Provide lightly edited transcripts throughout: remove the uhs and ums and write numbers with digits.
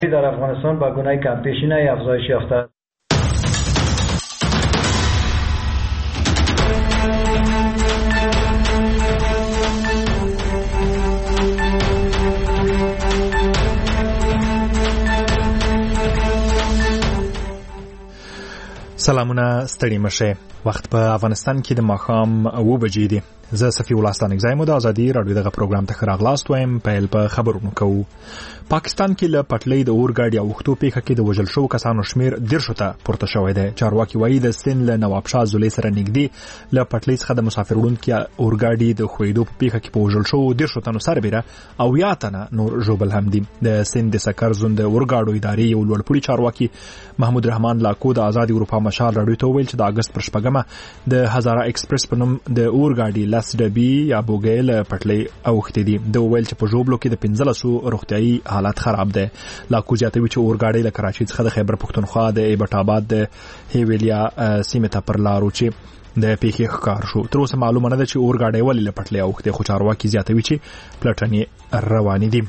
در افغانستان با گونه کمپیشنه افزایش یافته است. سلامونه، ستړي مشه. وخت په افغانستان کې د ماښام 7 بجې دي. زه صفي ولستان اگزایم د ازادي راډیو دغه پروګرام ته راغلاست وایم. پیل په خبرونو کوو. پاکستان کې له پټلۍ د اورګاډي او وختو پیښه کې د وژل شو کسانو شمیر 10 ته پورته شوی دی. چارواکي وایي د سند له نواب شاه زولي سره نږدې له پټلۍ څخه د مسافر وړونکو اورګاډي د خویدو په پیښه کې په وژل شو 10 تنو سربېره او یا تنه نور ژوبل هم دي. د سند د سکر زوند اورګاډو ادارې یو لوړپوړي چارواکي محمود رحمان لاکو د آزادي اروپا مشال راډیو ته ویل چې د اگست پر شپږمه د هزاره ایکسپریس په نوم د اورګاډي لاس ډبي یا بوګیل پټلۍ اوختې دي. د ویل چې په ژوبلو کې د 1500 روغتيایي حالت خراب ده. لاکو زیاتوي چې اورګاډي له کراچۍ څخه د خیبر پختونخوا د ایبټ آباد د هیویلیا سیمه ته پر لارو چې د پیښې ښکار شو. تر اوسه معلومه نه ده چې اورګاډي ولې له پټلۍ اوختې، خو چارواکي زیاتوي چې پلټنې روانې دي.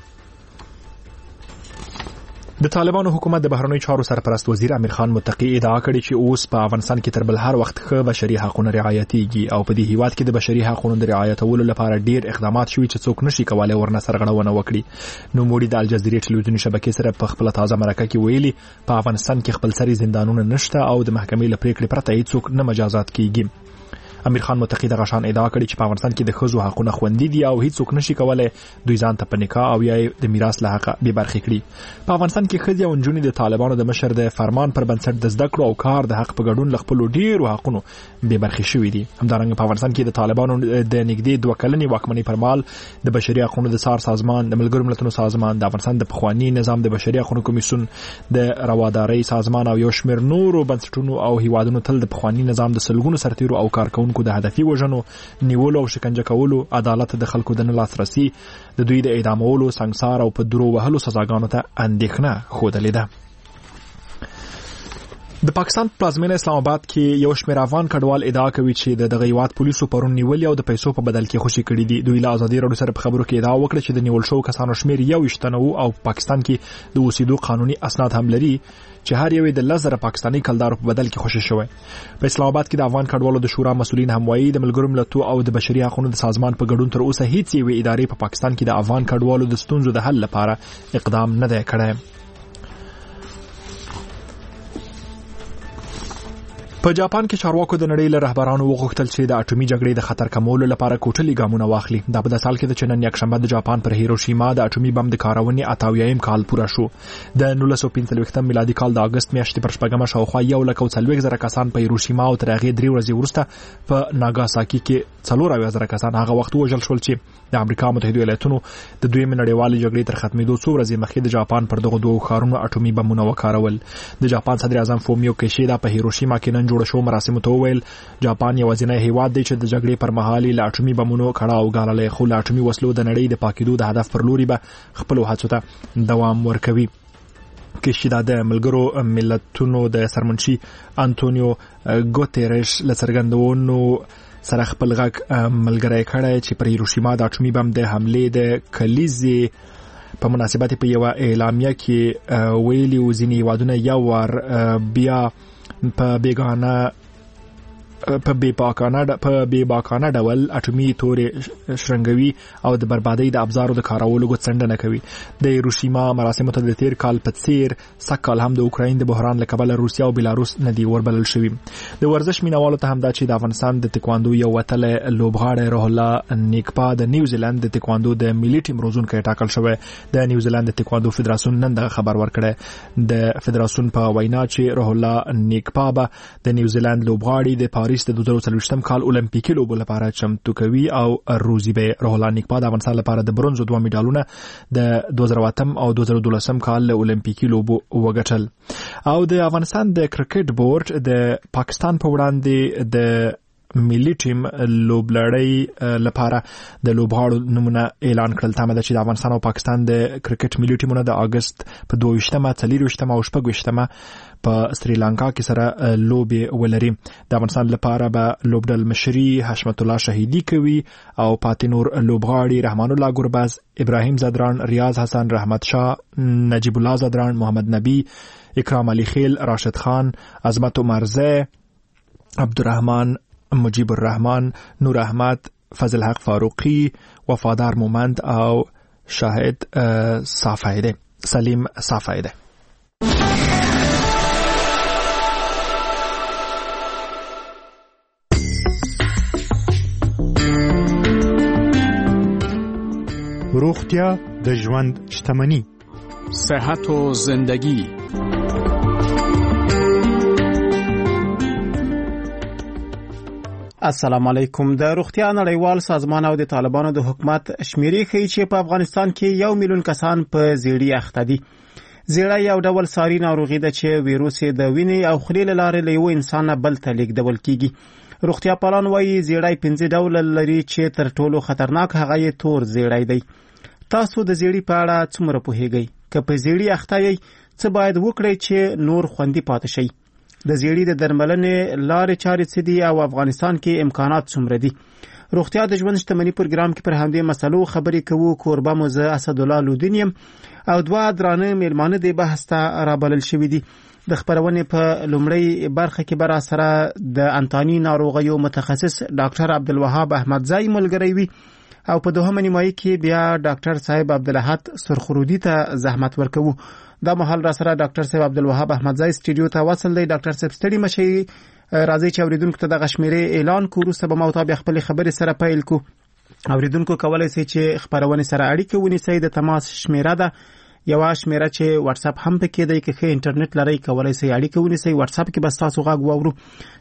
د طالبانو حکومت د بهرنیو چارو سرپرست وزیر امیر خان متقی ادعا کړې چې اوس په افغانستان کې تر بل هر وخت ښه بشري حقوقو رعایتېږي او په دې هیواد کې د بشري حقوقو د رعایتولو لپاره ډیر اقدامات شوي چې څوک نشي کولای ورنه سرغړونه وکړي. نو موړي د الجزیرې ټلویزیوني شبکې سره په خپل تازه مرکه کې ویلي په افغانستان کې خپل سري زندانونه نشته او د محکمې له پریکړې پرته هیڅوک نه مجازات کیږي. امیر خان متقی د غشان ادعا کړې چې په افغانستان کې د ښځو حقوقونه خوندي دي او هیڅوک نشي کولای دوی ځان ته په نکاح او یا د میراث له حق به برخې کړي. په افغانستان کې ښځې او نجونې د طالبانو د مشر د فرمان پر بنسټ د زده کړو او کار د حق په ګډون له خپل ډیرو حقوقو به برخې شوي دي. همدارنګه په افغانستان کې د طالبانو د نږدې 2 کلنې واکمنۍ پر مهال د بشري حقوقو د سار سازمان، د ملګرو ملتونو سازمان، د افغانستان د پخوانی نظام د بشري حقوقو کمیسیون، د روادارۍ سازمان او یو شمېر نورو بنسټونو او هیوادونو تل د پخوانی نظام د سلګونو سرتیرو او کارکونکو د هدفي وژنو، نیولو او شکنجه کولو، عدالت د خلکو د نه لاسرسي، د دوی د اعدامولو، سنگسار او په درو وهلو سزاګانو ته اندېښنه ښودلې ده. د پاکستان پلازمینه اسلام آباد کې یو شمېر افغان کډوال ادعا کوي چې دغه هیواد پولیسو پرون نیولې او د پیسو په بدل کې خوشي کړي دي. دوی له آزادي راډیو سره په خبرو کې ادعا وکړه چې د نیول شو کسانو شمېر 21 تنه او پاکستان کې د اوسېدو قانوني اسناد هم لري چې هر یو د 10,000 پاکستاني کلدارو په بدل کې خوشي شوی. په اسلام آباد کې د افغان کډوالو د شورا مسؤلین هم وایي د ملګرو ملتونو او د بشري حقوقو د سازمان په ګډون تر اوسه هیڅ یوې ادارې په پاکستان کې د افغان کډوالو د ستونزو د حل لپاره اقدام نه دی کړی. په جاپان کې چارواکو د نړۍ له رهبرانو وغوښتل چې د اټومي جګړې د خطر کمولو لپاره کوټلي ګامونه واخلي. دا په داسې حال کې چې نن یکشنبه د جاپان پر هیروشیما د اټومي بم د کارونې 88م کال پوره شو. د 1945 میلادي کال د اگست میاشتې پر شپږمه شاوخوا 140,000 کسان په هیروشیما او تر هغې 3 ورځې وروسته په ناګاساکي کې 40,000 کسان هغه وخت وژل شول چې د امریکا متحده ایالاتونو د دویمې نړیوالې جګړې تر ختمېدو څو ورځې مخکې د جاپان پر دغه دوه ښارونو اټومي بمونه وکارول. د جاپان صدر اعظم فومیو کیشیدا په هیروشیما کې نن جوړ شو مراسمو ته وویل جاپان یوازینی هیواد دی چې د جګړې پر مهال له اټومي بمونو کړاو ګاللی، خو له اټومي وسلو د نړۍ د پاکېدو د هدف پر لوري به خپلو هڅو ته دوام ورکوي. کیشیدا د ملګرو ملتونو د سرمنشي انټونیو ګوتيريش له څرګندونو سره خپل غږ ملګری کړی چې پر هیروشیما د اټومي بم د حملې د کلیزې په مناسبت په یو اعلامیه کې ویلي و ځینې هیوادونه یو وار بیا په بېباکانه ډول اټومي تورې شرنګوي او د بربادۍ د ابزارو د کارولو څنډنه کوي. د هیروشیما مراسمو ته د تیر کال په څیر سږکال هم د اوکراین د بحران له کبله روسیا او بیلاروس نه دي وربلل شوي. د ورزش مینوالو ته هم دا چې د افغانستان د تکواندو یو وتلی لوبغاړی روح الله نیکپا د نیوزیلند د تکواندو د ملي ټیم روزونکی ټاکل شوی. د نیوزیلند د تکواندو فدراسیون نن دغه خبر ورکړی. د فدراسیون په وینا چې روح الله نیکپا به د نیوزیلند لوبغاړي د پاریس د 2024 کال اولمپیکي لوبو لپاره چمتو کوي او روزي به. روح الله نیکپا د افغانستان لپاره د برونزو 2 میډالونه د 2008 او 2012 کال اولمپیکي لوبو وګټل. او د افغانستان د کرکټ بورډ د پاکستان په وړاندې د ملي ټیم لوبلړۍ لپاره د لوبغاړو نمونه اعلان کړل. تمه ده چې د افغانستان او پاکستان د کرکټ ملي ټیمونو د اگست په 22مه 24مه او 26مه په سریلانکا کې سره لوبې ولري. د افغانستان لپاره به لوبډل مشري حشمت الله شهیدی کوي او پاتې نور لوبغاړي رحمان الله ګرباز، ابراهیم زدران، ریاض حسن، رحمت شاه، نجیب الله زدران، محمد نبی، اکرام علی خیل، راشد خان، عظمت عمرزه، عبدالرحمن، مجیب الرحمن، نور احمد، فضل حق فاروقی، وفادار مومند او شاهد صافایده، سلیم صافایده. روغتیا د ژوند شتمني. صحت و زندگی. السلام علیکم. د روغتیا نړیوال سازمان او د طالبانو د حکومت شمیرې ښیي چې په افغانستان کې 1 میلیون کسان په زیړی اخته دي. زیړی یو ډول ساري ناروغي ده چې ویروس د وینې او خولې له لارې له یو انسان بل ته لیږدول کیږي. روغتیا پالان وایي زیړی 5 ډول لري چې تر ټولو خطرناک هغه یې تور زیړی دی. تاسو د زیړی په اړه څومره پوهیږئ؟ که په زیړی اخته یې څه باید وکړئ چې نور خوندي پاتې شئ؟ د زیړی د درملنې لارې چارې څه دي او افغانستان کې امکانات څومره دي؟ روغتیا د ژوند شتمني پروګرام کې پر همدې مسلو خبرې کوو. کوربه مو زه اسدالله لودین او 2 درانه میلمانه د بحث ته رابلل شوي دي. د خبرونې په لومړی برخه کې بر سره د انتاني ناروغیو متخصص ډاکټر عبدالوهاب احمدزای ملګری وي او په دوهمه نیمایي کې بیا ډاکټر صاحب عبدالاحد سرخرودی ته زحمت ورکوو. دا مهال را سره ډاکټر صاحب عبدالوهاب احمدزای سټوډیو ته وصل دی. ډاکټر صاحب ستړي مشي، راځي چې اوریدونکو ته د غشمیرې اعلان کوو. وروسته به مطابق خپل خبرې سره پیل کو. اوریدونکو کولای شي چې خبرونه سره اړیکه ونیسي. د تماس شمیره ده یو شمیره چې واتس اپ هم پکې دی. که انټرنیټ لري کولای شي اړیکه ونیسي. واتس اپ کې بس تاسو غږ واورو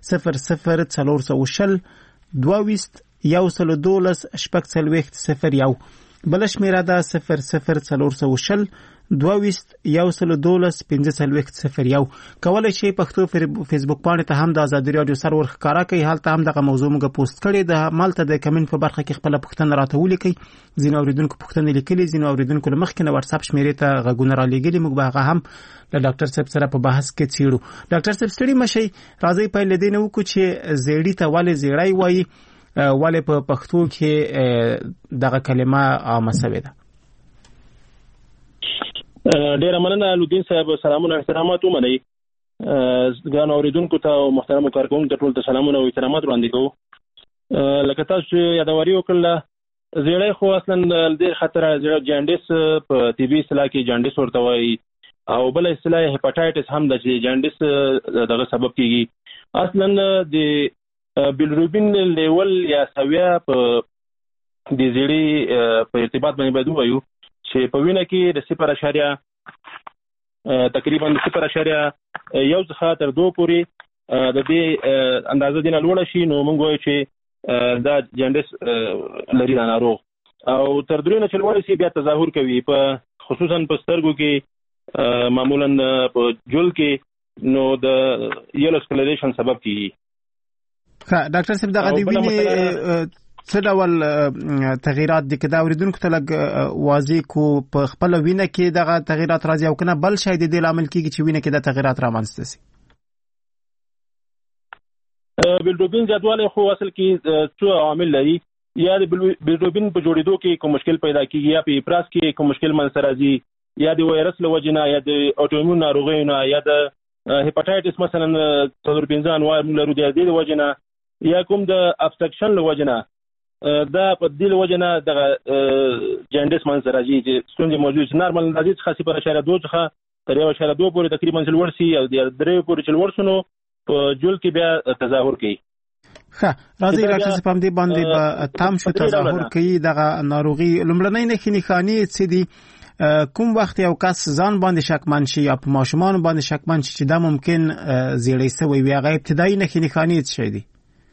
00 22 112 شپږ بل شمیره ده 00 22 112 15 کولای شي پښتو فیسبوک باندې ته هم د آزادي رادیو سرور ښکارا کوي. حالته هم دغه موضوع موږ پوسټ کړی د مالته د کمنټ په برخه کې خپل پوښتنه راته ولیکئ. ځینو اوریدونکو پوښتنه لیکلي، ځینو اوریدونکو له مخکې نه واتس اپ شمیرې ته غږونه را لېږلي. موږ به هغه هم له ډاکټر صاحب سره په بحث کې څیړو. ډاکټر صاحب ستړي مشي، راځي په لدې نه وکړو چې زیړی ته ولې زیړی وایي، ولې په پښتو کې دغه کلمه عامه شوې ده؟ ډیر مننه لودین صاحب. سلامونه احترامات ومنئ. ګران اوریدونکو ته او محترم کارکونکو ته ټول ته سلامونه او احترامات وړاندې کوو. لکه تاسو یادواري وکړه، زیړی خو اصلا ډیر خطر جانډیس په طبي اصطلاح کې جانډیس ورته وایي او بل اصطلاح هپاتایټس هم د جانډیس دغه سبب کیږي. اصلا د بیلروبین لیول یا سویا په د زیړی په ارتباط باندې باید وایو چې په وینه کې د 0.1 تقریبا 0.1 څخه تر 2 پورې د دې اندازه دینه لوړ شي نو موږ وایو چې دا جانډیس لري ناروغ. او تر 3 نه چلوړ شي بیا تظاهر کوي، په خصوصا په سترګو کې، معمولا په جول کې، نو د یلو سکلریشن سبب کیږي. ډاکټر صاحب دغه دی ویني څه ډول تغیرات دي؟ که دا اوریدونکو ته لږ واضح کو په خپل وینه کې دغه تغیرات راځي او کنه بل شاید د عامل کیږي چې وینه کې د تغیرات رامنځته شي؟ بیلروبین زیاتوالی خو اصل کې څو عوامل لري. یا د بیلروبین په جوړېدو کې کوم مشکل پیدا کیږي، یا په افراز کې کوم مشکل منځته راځي، یا د وایرس له وجې نه، یا د اوټوایمون ناروغیو نه، یا د هپاتایټس مثلا 4-5 انواع لرو د دې وجې نه، یا کوم د ابسترکشن له وجې نه. دا په دې وجه نه د جانډیس منځته راځي چې ستونزې موجود شي. نارمل اندازې څخه 0.2 څخه تر 1.2 پورې تقریبا لوړ شي او د 3 پورې چې لوړ شنو په جول کې بیا تظاهر کوي. ښه، راځي ډاکټر صاحب هم دې باندې به تام شو تظاهر کوي. دغه ناروغي لومړنۍ نښانې څه دي؟ کوم وخت یو کس ځان باندې شکمن شي یا په ماشومان باندې شکمن شي چې دا ممکن زیړی سوی وي؟ هغه ابتدایي نښانې څه دي؟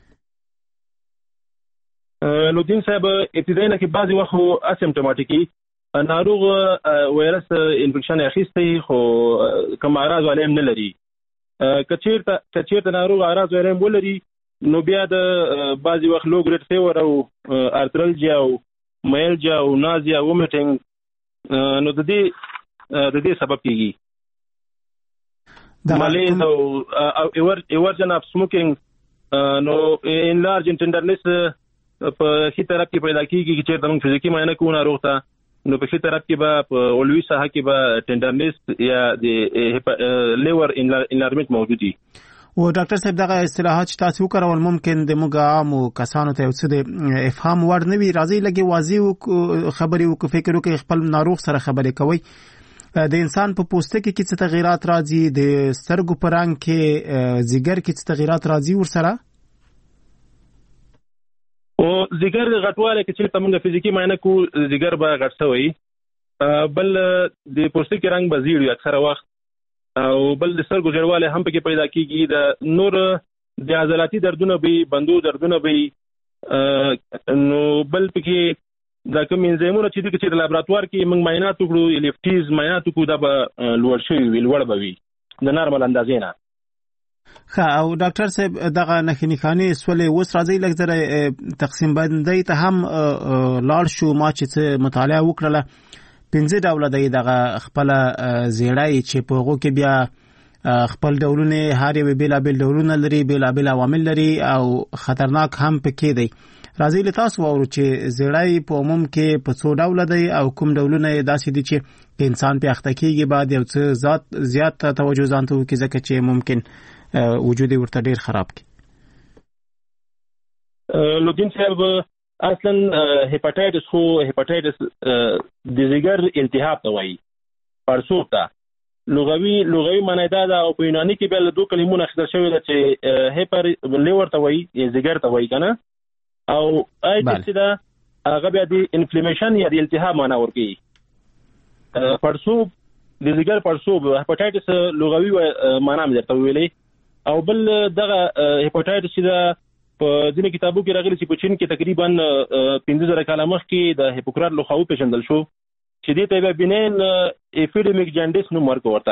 لودین صاحب ابتدایي کې بعضی وخت اسیمپټوماټیکي ناروغ وایرس انفیکشن اخیستی خو کوم اعراض علائم نه لري. کچیرته ناروغ اعراض علائم ولري نو بیا د بعضې وخت لو ګریډ فیور او ارترلجیا او مایلجیا او نازیا وومیټنګ نو د دې سبب کیږي. مالیز او ایورجن اف سموکینګ نو انلارج ټندرنس په ښي طرف کې پیدا کیږي چې چېرته موږ فزیکي معاینه کوو ناروغ ته نو په ښي طرف کې به په علوي ساحه کې به ټندرنس یا د لیور انلارجمنټ موجود وي. او ډاکټر صاحب دغه اصطلاحات چې تاسو وکړول ممکن د موږ عامو کسانو ته یو څه د افهام وړ نه وي. راځي لږ واضح خبرې وکړو، فکر وکړئ خپل ناروغ سره خبرې کوئ. د انسان په پوستکي کې څه تغیرات راځي، د سترګو په رنګ کې ځیګر کې څه تغیرات راځي ورسره؟ او ځیګر غټوالی کې چې موږ فزیکي معاینه کوو ځیګر به غټ شوی، بل د پوستکي رنګ به زیړ وي اکثره وخت، او بل د سترګو ژړوالی هم پکې پیدا کیږي. د نور د عضلاتي دردونه به بندو دردونه به نو بل پکې دا کوم انزیمونه چې د لابراتوار کې موږ معاینات وکړو الیفټیز معاینات وکړو دا به لوړ شوي وي، لوړ به وي د نارمل اندازې نه. ښه، او ډاکټر صاحب دغه نښې نښانې سولې اوس راځي لږ زره تقسیم بندۍ ته هم لاړ شو. ما چې څه مطالعه وکړله 5 ډوله دی دغه خپل زیړی چې په هغو کې بیا خپل ډولونه هر یو بېلابېل ډولونه لري، بېلابېل عوامل لري او خطرناک هم پکې دی. راځي له تاسو واورو چې زیړی په عموم کې په څو ډوله دی او کوم ډولونه یې داسې دي چې انسان پې اخته کېږي باید یو څه زیات توجه ځان ته وکړي ځکه چې ممکن وجود یې ورته ډېر خراب کړي. لوګین صاحب اصلا هیپاټایټس خو هیپاټایټس د ځیګر التهاب ته وایي، پړسوب ته. لغوي معنی دا ده او په یوناني کې بیا له 2 کلمونه اخیستل شوې ده چې هیپر لیور ته وایي یا ځیګر ته وایي که نه، او ایټس چې ده هغه بیا د انفلیمیشن یا د التهاب معنی ورکوي. پړسوب د ځیګر پړسوب هیپاټایټس لغوي معنی مې درته وویلې. او بل دغه هیپاټایټس چې ده په ځینې کتابو کې راغلي چې په چین کې تقریبا 15,000 کاله مخکې د هیپوکرات لخوا وپېژندل شو چې دې ته بیا بینین ایپیډیمیک جانډیس نوم ورکړ ورته،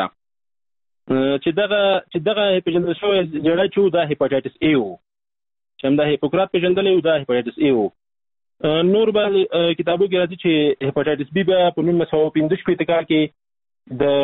چې دغه پېژندل شوی زیړی چې دا هیپاټایټس ای و، چې همدا هیپوکرات پېژندلی و دا هیپاټایټس ای و. نور به کتابو کې راځي چې هیپاټایټس بی بیا په 1915 کال کې د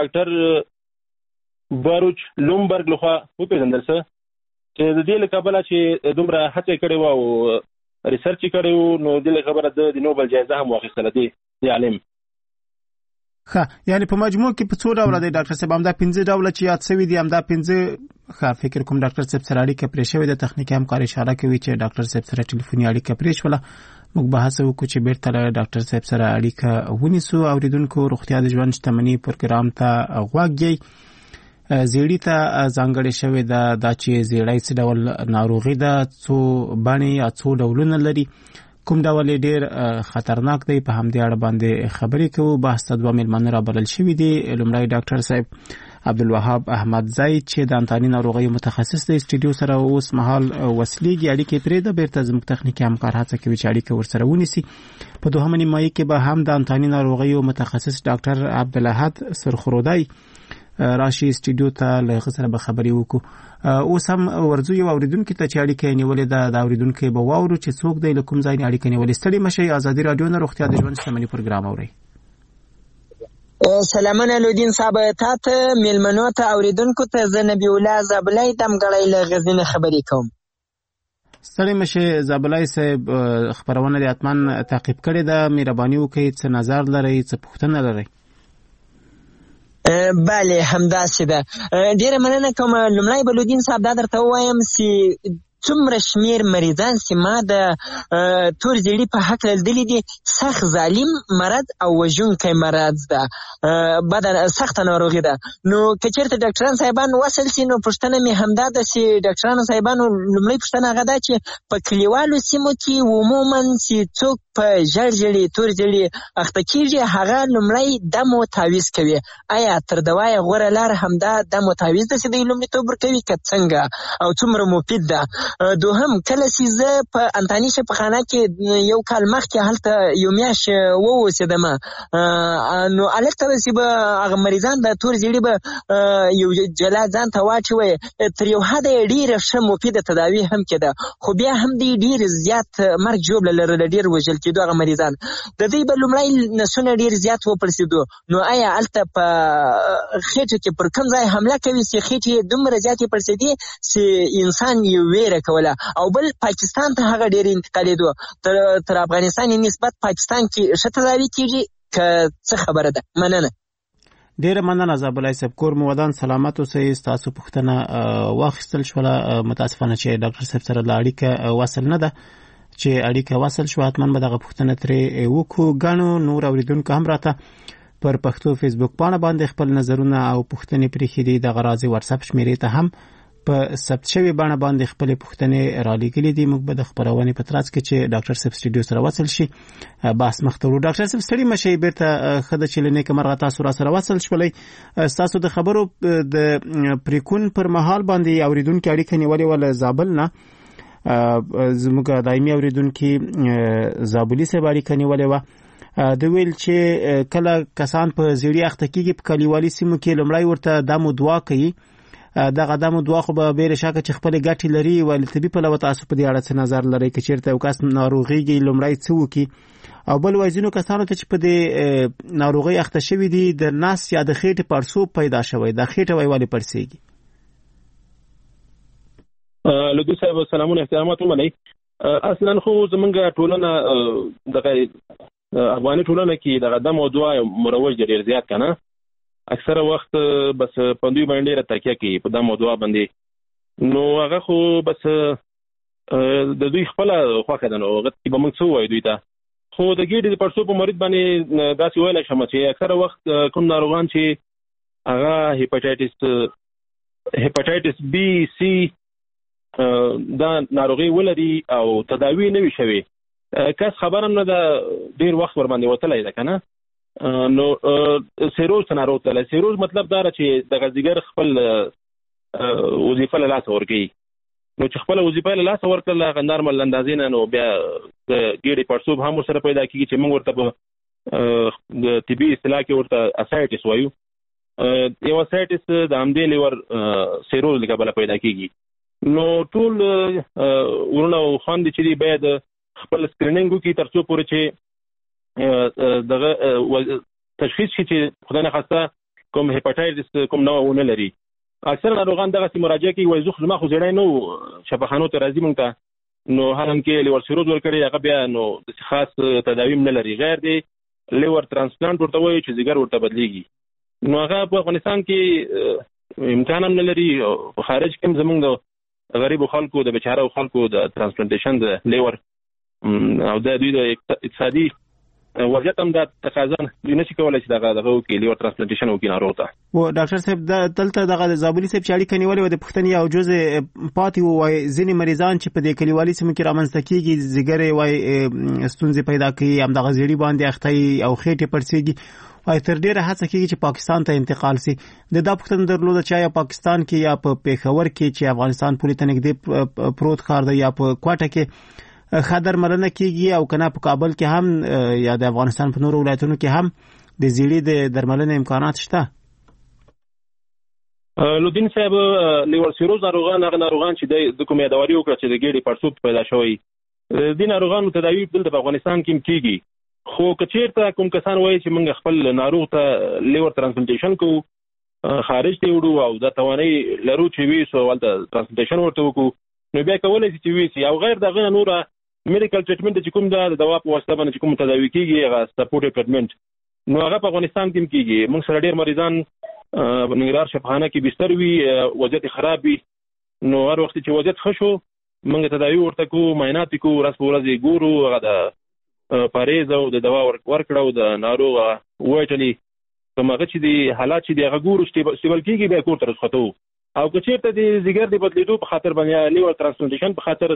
ډاکټر باروچ لومبرګ لخوا وپېژندل شو چې د دې له کبله چې دومره هڅه کړې وه او ریسرچ یې کړی و نو دې له کبله د نوبل جایزه هم واخیستله د عالم. ښه، یعنې په مجموع کې په څو ډوله دی ډاکټر صاحب؟ همدا 15 ډوله چې یاد شوي دي همدا 15. ښه، فکر کوم ډاکټر صاحب سره اړیکه پرې شوې ده. تخنیکي همکار اشاره کوي چې ډاکټر صاحب سره ټلیفوني اړیکه پرې شوله. موږ به هڅه وکړو چې بیرته له ډاکټر صاحب سره اړیکه ونیسو. اوریدونکو، روغتیا د ژوند شتمني پروګرام ته غوږ یې. زیړی ته ځانګړې شوې ده دا چې زیړی څه ډول ناروغي ده، څو بڼې یا څو ډولونه لري، کوم ډول یې ډېر خطرناک دی. په همدې اړه باندې خبرې کوو. بحث ته 2 مېلمانه رابلل شوي دي. لومړی ډاکټر صاحب عبدالوهاب احمدزی چې د انتاني ناروغیو متخصص دی، سټوډیو سره اوس مهال وصلېږي. اړیکې پرېږده، بیرته زموږ تخنیکي همکار هڅه کوي چې اړیکه ورسره ونیسي. په 2مه نیمایي کې به هم د انتاني ناروغیو متخصص ډاکټر عبدالاحد سرخرودی راشي سټوډیو ته، له هغه سره به خبرې وکړو. اوس هم ورځو یو اوریدونکي ته چې اړیکه یې نیولې ده، دا اوریدونکی به واورو چې څوک دی، له کوم ځای نه اړیکه نیولې. ستړي مشئ، ازادي راډیو نه روغتیا د ژوند شتمني پروګرام اورئ. سلامونه لودین صاحب، تاته میلمنو ته اوریدونکو ته زه نبی الله زابلی دمګړی له غزني نه خبرې کوم. ستړي مشئ زابلی صاحب، خبرونه دې حتما تعقیب کړې ده. مهرباني وکړئ، څه نظر لرئ، څه پوښتنه لرئ؟ بله، همداسې ده. ډېره مننه کوم. لومړی به لودین صاحب دا درته ووایم چې څومره شمیر مریضان چې ما د تور زیړي په هکله لیدلي دي، سخت ظالم مرض او وژونکی مرض ده، بده سخته ناروغي ده. نو که چېرته ډاکټران صاحبان وصل سي نو پوښتنه مې همدا ده چې ډاکټرانو صاحبانو لومړۍ پوښتنه هغه ده چې په کلیوالو سیمو کې عموما چې څوک په ژړ ژړې تور ژړې اخته کېږي هغه لومړی دم و تعویض کوي. آیا تر دوایه غوره لار همدا دم و تعویض ده چې دوی لومړیتوب ورکوي که څنګه او څومره مفید ده؟ دوهم کله چې زه په انتاني شفاخانه کې یو کال مخکې هلته یو میاشت واوسېدم نو هلته چې به هغه مریضان د تور ژړې به یو جلا ځان ته واچوي تر یو حده یې ډېره ښه مفیده تداوي هم کېده خو بیا هم دوی ډېر زیات مرګ ژوبله لرله ډېر وژل کېدو هغه مریضان د دوی به لومړی نسونه ډېر زیات وپړسېدو. نو آیا هلته په خېټه کې پر کوم ځای حمله کوي چې خېټې یې دومره زیاتې پړسېدې چې انسان یې ویره کوله؟ او بل پاکستان ته هغه ډېر انتقالېدو تر افغانستان نسبت پاکستان کې ښه تداوي کېږي که څه خبره ده؟ مننه. ډیره مننه زابلای صاحب. کور مو ودان سلامت اوسئ. تاسو پوښتنه واخیستل شوله. متاسفانه چې ډاکټر صاحب سره اړیکه وصل نه ده. چې اړیکه وصل شو حتما به دغه پوښتنه ترې وکړو. ګڼو نور اوریدونکو هم راته پر پښتو فیسبوک پاڼه باندې خپل نظرونه او پوښتنې پرېښي دي. دغه راځي واتساپ شمیرې ته هم په ثبت شوی بڼه باندې خپل پوښتنې را لېږلې دي. موږ به د خبرونې په ترڅ کې چې ډاکټر صاحب سټوډیو سره وصل شي بحث مخ ته وړو. ډاکټر صاحب ستړي مشئ بیرته خده چې لنیک مرغه تاسو را سره وصل شولای. تاسو د خبرو د پریکون پر مهال باندې اوریدونکو اړیکه نیولې ول زابل نه زموږ دایمي اوریدونکو زابلی سره اړیکه نیولې و. د ویل چې کله کسان په زیړی اخته کېږي په کلیوالي سیمو کې لومړی ورته دمو دعا کوي. دغه دمو دعا خو به بیر شکه چې خپل ګټي لري ول طبي په لور تاسو په دې اړه څه نظر لرئ چې چیرته یو کس ناروغيږي لومړی څه وکي او بل وایزینو کسانو ته چې په دې ناروغي اخته شوی دي د ناس یا د خېټې پړسوب پیدا شوی د خېټه وایوالي پړسېږي؟ لودي صاحب سلامونه احترامات ومنئ. اصلا خو زمونږ ټولنه دغه افغاني ټولنه کې دغه دم او دعا مروج ډېر زیات کنه. اکثره وخت بس پندوی باندې را تکیه کوي په دم او دعا باندې. نو هغه خو بس د دوی خپل خوښه ده. نو غتی به موږ څه وایو دوی ته. خو د ګېډې د پړسوب په مریض باندې داسې ویلی شم چې اکثره وخت کوم ناروغان چې هغه هیپاټایټس بي سي دا ناروغي ولري او تداوی نه وي شوی کس خبر هم نه ده ډېر وخت ور باندې وتلی ده که نه. نو سیروز ته ناروغ تللی. سیروز مطلب دا ده چې دغه ځیګر خپل وظیفه له لاسه ورکوي. نو چې خپل وظیفه له لاسه ورکړله هغه نارمل اندازې نه نو بیا د ګېډې پړسوب هم ورسره پیدا کېږي چې موږ ورته په طبي اصطلاح کې ورته اسایټس وایو. یو اسایټس د همدې لیور سیروز له کبله پیدا کېږي. نو ټول ورونه او خویندې چې دي باید خپل سکرینینګ وکړي تر څو پورې چې دغه تشخیص شي چې خدای نخواسته کوم هیپاټایټس کوم نوع ونه لري. اکثر ناروغان دغسې مراجعه کوي وایي زما خو زیړی نه و شفاخانو ته راځي موږ ته نو هغه کې لیور سیروز ورکړي هغه بیا نو داسې خاص تداوی هم نه لري غیر دی لیور ترانسپلانټ ورته وایي چې ځیګر ورته بدلیږي. نو هغه په افغانستان کې امکان هم نه لري. په خارج کې هم زموږ د غریبو خلکو د بیچاره خلکو د ترانسپلانټیشن د لیور او د دوی د اقتصادي وضعیت هم دا تقاضا دوی نشي کولی چې دغه وکړي لیور ترانسپلانټیشن وکړي ناروغ ته. و ډاکټر صاحب دلته دغه زابلي صاحب چې اړیکه نیولې وه د پوښتنې یو جزء پاتې ووایي ځینې مریضان چې په دې کلیوالي سیمو کې رامنځته کېږي ځیګر یې وایي ستونزې پیدا کوي همدغه زیړي باندې اخته او خېټې پړسېږي وایي تر ډېره هڅه کېږي چې پاکستان ته انتقال سي. د دا پوښتنه درلوده چې یا پاکستان کې یا په پېښور کې چې افغانستان پولې ته نږدې پروت ښار دی یا په کوټه کې ښه درملنه کېږي او که نه په کابل کې هم یا د افغانستان په نورو ولایتونو کې هم د زیړي د درملنې امکانات شته؟ لودین صاحب لیور سیروز ناروغان هغه ناروغان چې د کوم یادواري وکړه چې د ګېډې پړسوب پیدا شوی دې ناروغانو تداوي دلته په افغانستان کې هم کېږي. خو که چېرته کوم کسان وایي چې موږ خپل ناروغ ته لیور ترانسپلانټیشن کوو خارج ته وړو او دا توانایي لرو چې ویسو هلته ترانسپلانټیشن ورته وکړو نو بیا کولی شي چې ویسي او غیر د هغه نه نوره میډیکل ټریټمنټ چې کوم دا د دوا په واسطه باندې چې کوم تداوي کېږي هغه سپورټیو ټریټمنټ نو هغه په افغانستان کې هم کېږي. موږ سره ډېر مریضان په ننګرهار شفاخانه کې بستر وي وضعیت خراب وي نو هر وخت چې وضعیت ښه شو موږ تداوي ورته کوو معاینات یې کوو ورځ په ورځ یې ګورو هغه د پاریز او د دوا ورکړه او د ناروغ وایټلي کوم هغه چې د حالات چې د هغه ګورو سټیبل کېږي بیا کور ته رخصتوو. او که چېرته د ځیګر د بدلېدو په خاطر باندې لیور ترانسپلانټیشن په خاطر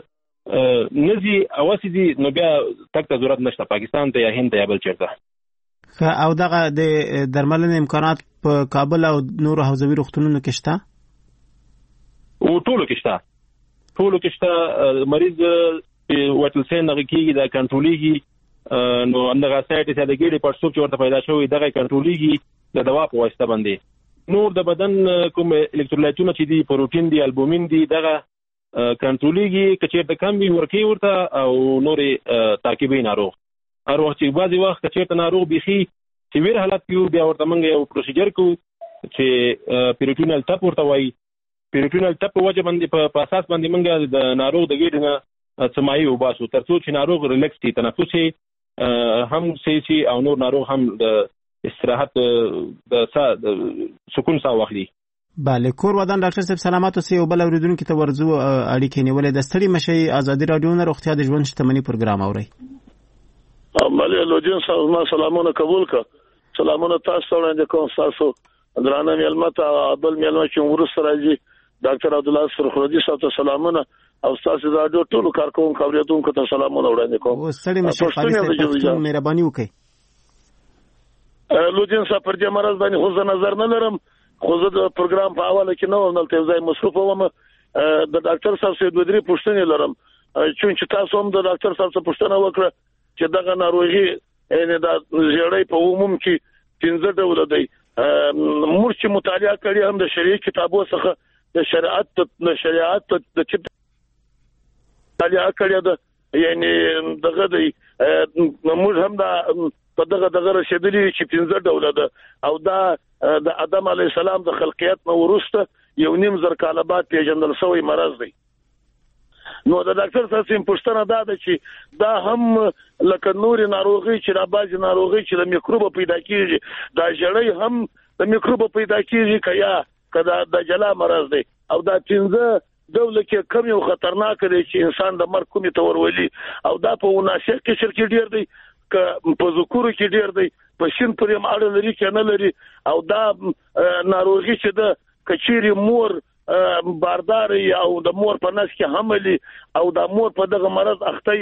نزي اواسي دي نو بیا تک ته ضرورت نشته پاکستان ته یا هند ته یا بل چیرته او دغه د درملنې امکانات په کابل او نور حوزوي روغتونونو کې شته او ټولو کې شته مریض وټل سین هغه کېږي دا کنټرولېږي نو همدغه سایټ د ګېډې پړسوب چې ورته پیدا شوی دغه کنټرولېږي د دوا په واسطه باندې نور د بدن کوم الکترولایټونه چې دي پروتین دي البومین دي دغه کنټرولېږي که چېرته کم وي ورکوي ورته او نورې تعقیبوي ناروغ هر وخت چې بعضې وخت که چېرته ناروغ بیخي سیویر حالت کې وي بیا ورته موږ یو پروسیجر کوو چې پیریټونل ټپ ورته وایي پیریټونل ټپ په وجه باندې په اساس باندې موږ د ناروغ د ګېډې نه څه مایع وباسو تر څو چې ناروغ ریلیکس شي تنفس یې هم صحیح شي او نور ناروغ هم د استراحت د سکون ساه واخلي بله کور ودان ډاکټر صاحب سلامات اوسئ او بل اوریدونکو ته ورځو اړیکې نیولې د ستړي مشي ازادي رادیو نه روغتیا د ژوند شتمنۍ پروګرام اورئ مالي لوجین صاحب ما سلامونه قبول کا سلامونه تاسو ته وړاندې کوم تاسو درانه ملمت بل ملمت چې ورسره راځي ډاکټر عبد الله سرخردي صاحب ته سلامونه او تاسو د رادیو ټول کارکونکو خبرياتونکو ته سلامونه وړاندې کوم ستړي مشي خالص مهرباني وکړئ لوجین صاحب پر دې مرز باندې خو نظر نه لرم خو زه د پروګرام په حواله کې نو نل ته ځای مصروف وم د ډاکټر صاحب سره دوه درې پوښتنې لرم چې تاسو هم د ډاکټر صاحب څخه پوښتنه وکړه چې دغه ناروغي یعنی د زیړې په عموم کې 15 ډول دی موږ چې مطالعه کړی هم د شریعت کتابو څخه د شریعت د چې مطالعه کړی ده یعنی دغه دی موږ هم د په دغه رسیدلی چې 15 ډول ده او دا د آدم علی السلام د خلقیت نو ورسته یو نیم زر کاله بعد پیژندل شوی مرض دی نو د ډاکټر صاحب پوښتنه ده چې دا هم لکه نور ناروغي چې را باز ناروغي چې د میکروب پیدا کیږي دا جړې هم د میکروب پیدا کیږي کدا د جلا مرض دی او دا 15 ډول کې کم یو خطرناک دی چې انسان د مرګ کومې تور ولي او دا په وناسه کې شرکت ډیر دی په ذکر کې ډیر دی په شین پریم اړه لري چې نه لري او دا ناروغي چې د کچيري مور باردار او د مور په نس کې حملي او د مور په دغه مرض اخته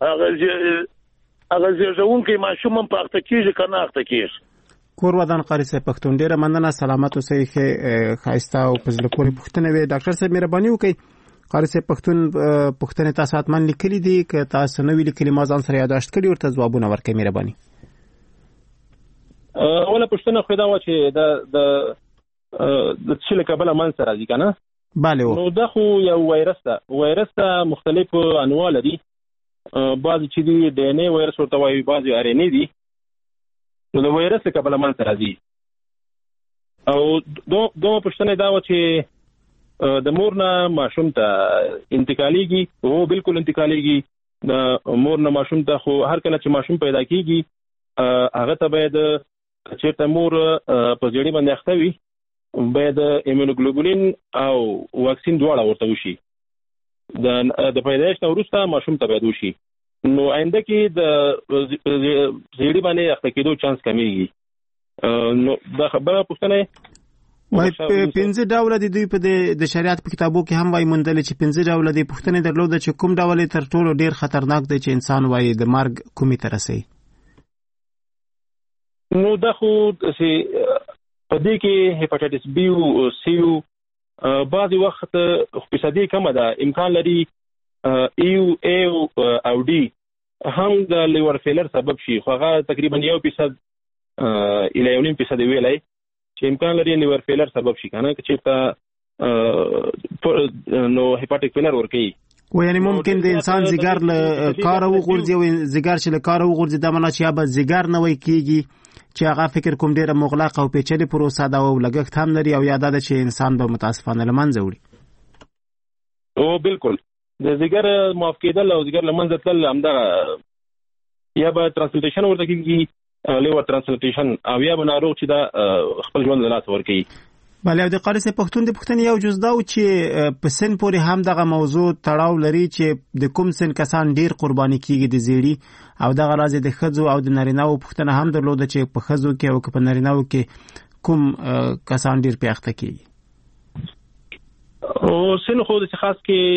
هغه ځژونکې ماشوم په اخته کېږي کنه اخته کېږي کور ودان قاری صاحب پښتون ډیره مننه سلامات اوسئ خایسته او پزله پوری پښتنه وي ډاکټر صاحب مهرباني وکړئ قاری صاحب پښتون تاسو اتمن لیکلي دي که تاسو نو لیکلي ما ځان سره یاداشت کړی ورته ځوابونه ورکړئ مهرباني اوله پښتنه خو دا و چې د څه کابل مان سره راځي کنه bale نو دا خو یو وایرس ته مختلف انواع لري بعضی چې دی ډي ان اي وایرس ورته وایي بعضی ار ان اي دي نو د وایرس کابل مان سره راځي او دوه پښتنه دا و چې د مور نه ماشوم ته انتقاليږي او بالکل انتقاليږي د مور نه ماشوم ته خو هر کله چې ماشوم پیدا کیږي هغه ته باید چې مور په ځړې باندې اخته وي باید ایمونوګلوبولین او واکسین دواړه ورته وشي د پیدایش نه وروسته ماشوم ته باید وشي نو آینده کې د ځړې باندې اخته کېدو چانس کمیږي نو دا خبره پوښتنه وای 15 ډول دي دوی په د شریعت په کتابو کې هم وای مندل چې 15 ډول دي پوښتنه درلوده چې کوم ډول تر ټولو ډیر خطرناک دی چې انسان وای د مرګ کومي تر رسي نو دا خو په دې کې هپاتایټس بی او سی او بعضی وخت فیصدي کم ده امکان لري ایو ای او ډي هم د لیور فیلر سبب شي خو هغه تقریبا 1% الی 1% ویلای چې امکان لري لیور فیلر سبب شي کنه چې نو هپاتیک فیلر ورکی و یعنی ممکن د انسان زیګر له کار او غورځي او زیګر چې له کار او غورځي د معنا چې یا به زیګر نه وای کیږي چې هغه فکر کوم ډیره مغلقه او پیچلې پروسه ده او لګښت هم لري او یاد ده چې انسان به متاسفانه لمنځه وړي او بالکل د زیګر معاف کېدل او زیګر لمنځه تل همدا یا به ترانسپلانټیشن ورته کیږي لیور ترانسپلانټیشن او یا به ناروغ چې دا خپل ژوند له لاس ورکوي بله د قاری صاحب پښتون د پښتنې یو جز دا و چې په سن پورې هم دغه موضوع تړاو لري چې د کوم سن کسان ډیر قرباني کیږي د زیړي او دغه راځي د ښځو او د نارینه‌و پښتنه هم درلوده چې په ښځو کې او په نارینه‌و کې کوم کسان ډیر پیاخته کیږي او سن خو د خاص کې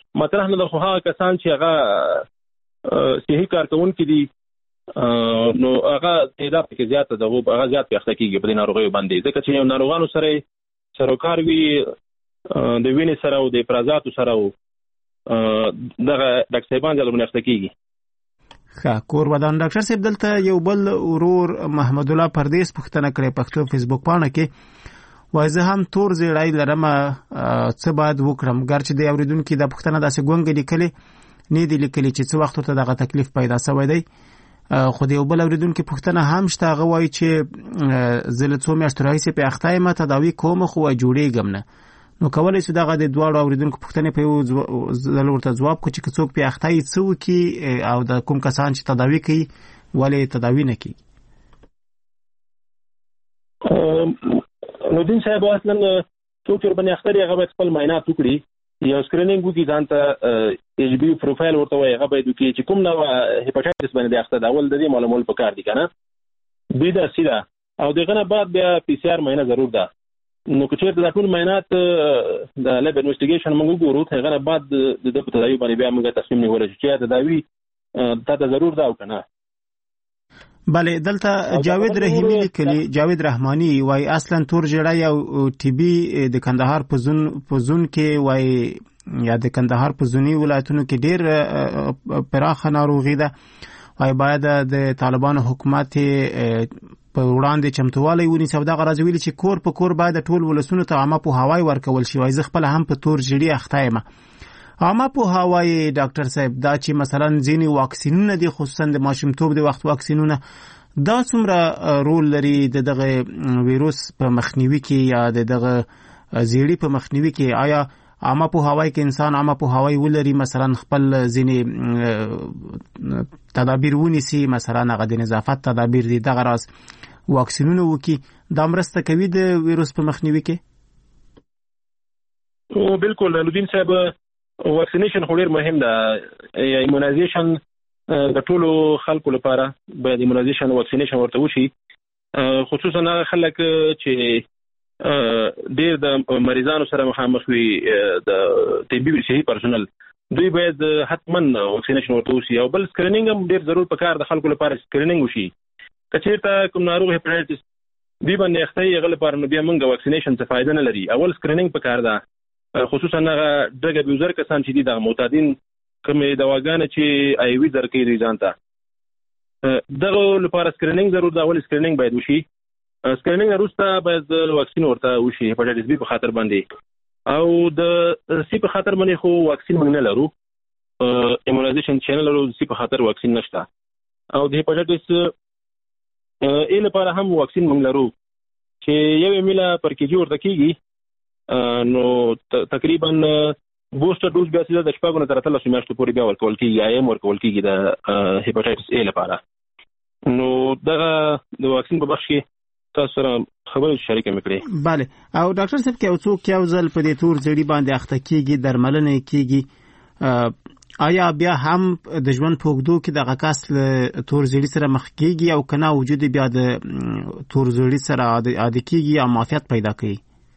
مطرح نه د خو هغه کسان چې هغه صحي کارکونکي دي نو هغه تعداد کې زیاته ده هغه زیات پیښ کېږي په دې ناروغیو باندې ځکه چې ناروغانو سره سروکار وي د وینې سره او د افرازاتو سره او دغه ډاکټر باندې لمنځ کېږي. ښه کور ودان ډاکټر صاحب دلته یو بل ورور محمد الله پردیس پوښتنه کړې پښتو فیسبوک پاڼه کې وایي زه هم تور زیړی لرم څه باید وکړم ګرچې د اوریدونکو د پوښتنه داسې ګونګې لیکلې نه دي لیکلي چې څه وخت ته دغه تکلیف پیدا شوی دی خو د یو بل اوریدونکو پوښتنه هم شته هغه وایي چې زه له څو میاشتو راهیسې په اخته یم تداوي کوم خو جوړېږم نه نو کولی شو دغه د دواړو اوریدونکو پوښتنې په یو ځل ورته ځواب کړو چې که څوک په اخته یې څه وکړي او د کوم کسان چې تداوي کوي ولې تداوي نه کوي. نو دین صاحب اصلا څوک ورباندې اخته دی هغه باید خپل معاینات وکړي یو سکرینینګ وکړي ځان ته ایچ بي پروفایل ورته وایي هغه باید وکړي چې کوم نوع هیپاټایټس باندې دی اخته دی اول د دې معلومول پکار دي که نه دوی داسې ده او دغه نه بعد بیا پی سي آر معاینه ضرور ده نو که چېرته دا ټول معاینات د لیب انویسټیګیشن موږ وګورو هغه نه بعد د ده په تداوي باندې بیا موږ تصمیم نیولی چې یا تداوي تا ته ضرور ده او که نه. بله دلته جاوید رحیمی لیکلی جاوید رحمانی وای اصلا تور جړی او ټي بي د کندهار په زون کې وای یا د کندهار په زونی ولایتونو کې ډیر پراخه ناروغي ده وای باید د طالبانو حکومت په وړاندې چمتووالی ونیسي او دغه راځي ویلي چې کور په کور باید ټول ولسونو ته عامه پوهاوی ورکول شي وای زه خپله هم په تور جړي اخته یم عامه پوهاوی ډاکټر صاحب دا چې مثلا ځینې واکسینونه دي خصوصا د ماشومتوب د وخت واکسینونه دا څومره رول لري د دغه ویروس په مخنیوي کې یا د دغه زیړي په مخنیوي کې آیا عامه پوهاوی کې انسان عامه پوهاوی ولري مثلا خپل ځینې تدابیر ونیسي مثلا هغه د نظافت تدابیر دي دغه راز واکسینونه وکړي دا مرسته کوي د ویروس په مخنیوي کې؟ بالکل نوردین صاحب واکسینیشن خو ډېر مهم ده ایمونایزیشن د ټولو خلکو لپاره باید ایمونایزیشن واکسینیشن ورته وشي خصوصا هغه خلک چې ډېر د مریضانو سره مخامخ وي د طبي صحي پرسونل دوی باید حتما واکسینیشن ورته وشي او بل سکرینینګ هم ډېر ضرور پکار د خلکو لپاره سکرینینګ وشي که چېرته کوم ناروغ هیپاټایټس دوی باندې اخته یې هغه لپاره نو بیا موږ واکسینیشن څه فایده نه لري اول سکرینینګ پکار ده خصوصا هغه ډرګ ابیوزر کسان چې دي د معتادین کومې دواګانې چې آی وي درکوي دوی ځان ته دغه لپاره سکرینینګ ضرور ده اول سکرینینګ باید وشي سکرینینګ وروسته باید واکسین ورته وشي هیپاټایټس بي په خاطر باندې او د سی په خاطر باندې خو واکسین موږ نه لرو ایمونایزیشن چې نه لرو سی په خاطر واکسین نشته او د هیپاټایټس ای لپاره هم واکسین موږ لرو چې یو میله پر کېجي ورته کېږي نو تقریبا بوستر ډوز بیا سیده د شپږو نه تر 13 میاشتو پورې بیا ورکول کېږي ایم ورکول کېږي د هیپاټایټس ای لپاره نو دغه د واکسین په بخش کې تاسو سره خبرې شریکې مې کړې. بله او ډاکټر صاحب که څوک یو ځل په دې تور زړي باندې اخته کېږي درملنه کېږي آیا بیا هم د ژوند په اوږدو کې دغه کس له تور زړي سره مخ کېږي او که نه وجود بیا د تور زړي سره عادي کېږي یا معافیت پیدا کوي؟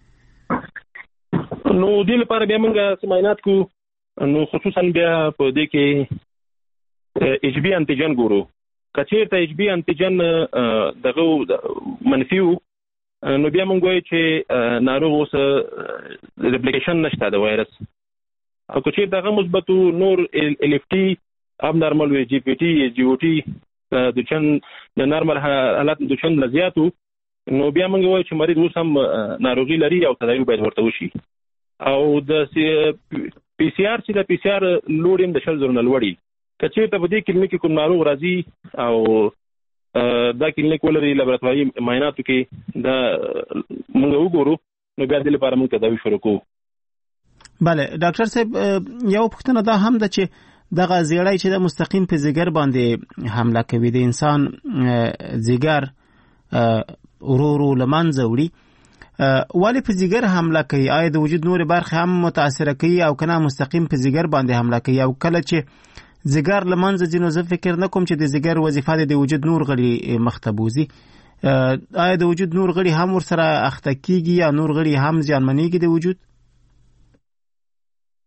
نو دې لپاره بیا موږ معاینات کوو نو خصوصا بیا په دې کې ایچ بي انټیجن ګورو که چېرته ایچ بي انټیجن دغه منفي وو نو بیا موږ وایو چې ناروغ اوس ریپلیکیشن نشته د وایرس او که چېرته هغه مثبت وو نور ال اف ټي اب نارمل وي جي پی ټي جي او ټي د چند د نارمل حالات د چند زیات وو نو بیا موږ وایو چې مریض اوس هم ناروغي لري او تداوي باید ورته وشي او د پی سي آر چې د پی سي آر لوډ هم د 100 زره نه لوړي که چېرته په دې کلینیک کې کوم ناروغ راځي او دا کلینیک ولري لابراتواري معایناتو کې دا موږ وګورو نو بیا دې لپاره موږ تداوي شروع کوو. بله ډاکټر صاحب یو پوښتنه دا هم ده چې دغه زیړی چې د مستقیم په ځیګر باندې حمله کوي د انسان ځیګر ورو ورو له منځه وړي ولې په ځیګر حمله کوي؟ آیا د وجود نورې برخې هم متاثره کوي او که نه مستقیم په ځیګر باندې حمله کوي؟ او کله چې ځیګر له منځه ځي نو زه فکر نه کوم چې د ځیګر وظیفه د وجود نور غړي مخ ته بوځي آیا د وجود نور غړي هم ورسره اخته کېږي یا نور غړي هم زیانمنېږي د وجود؟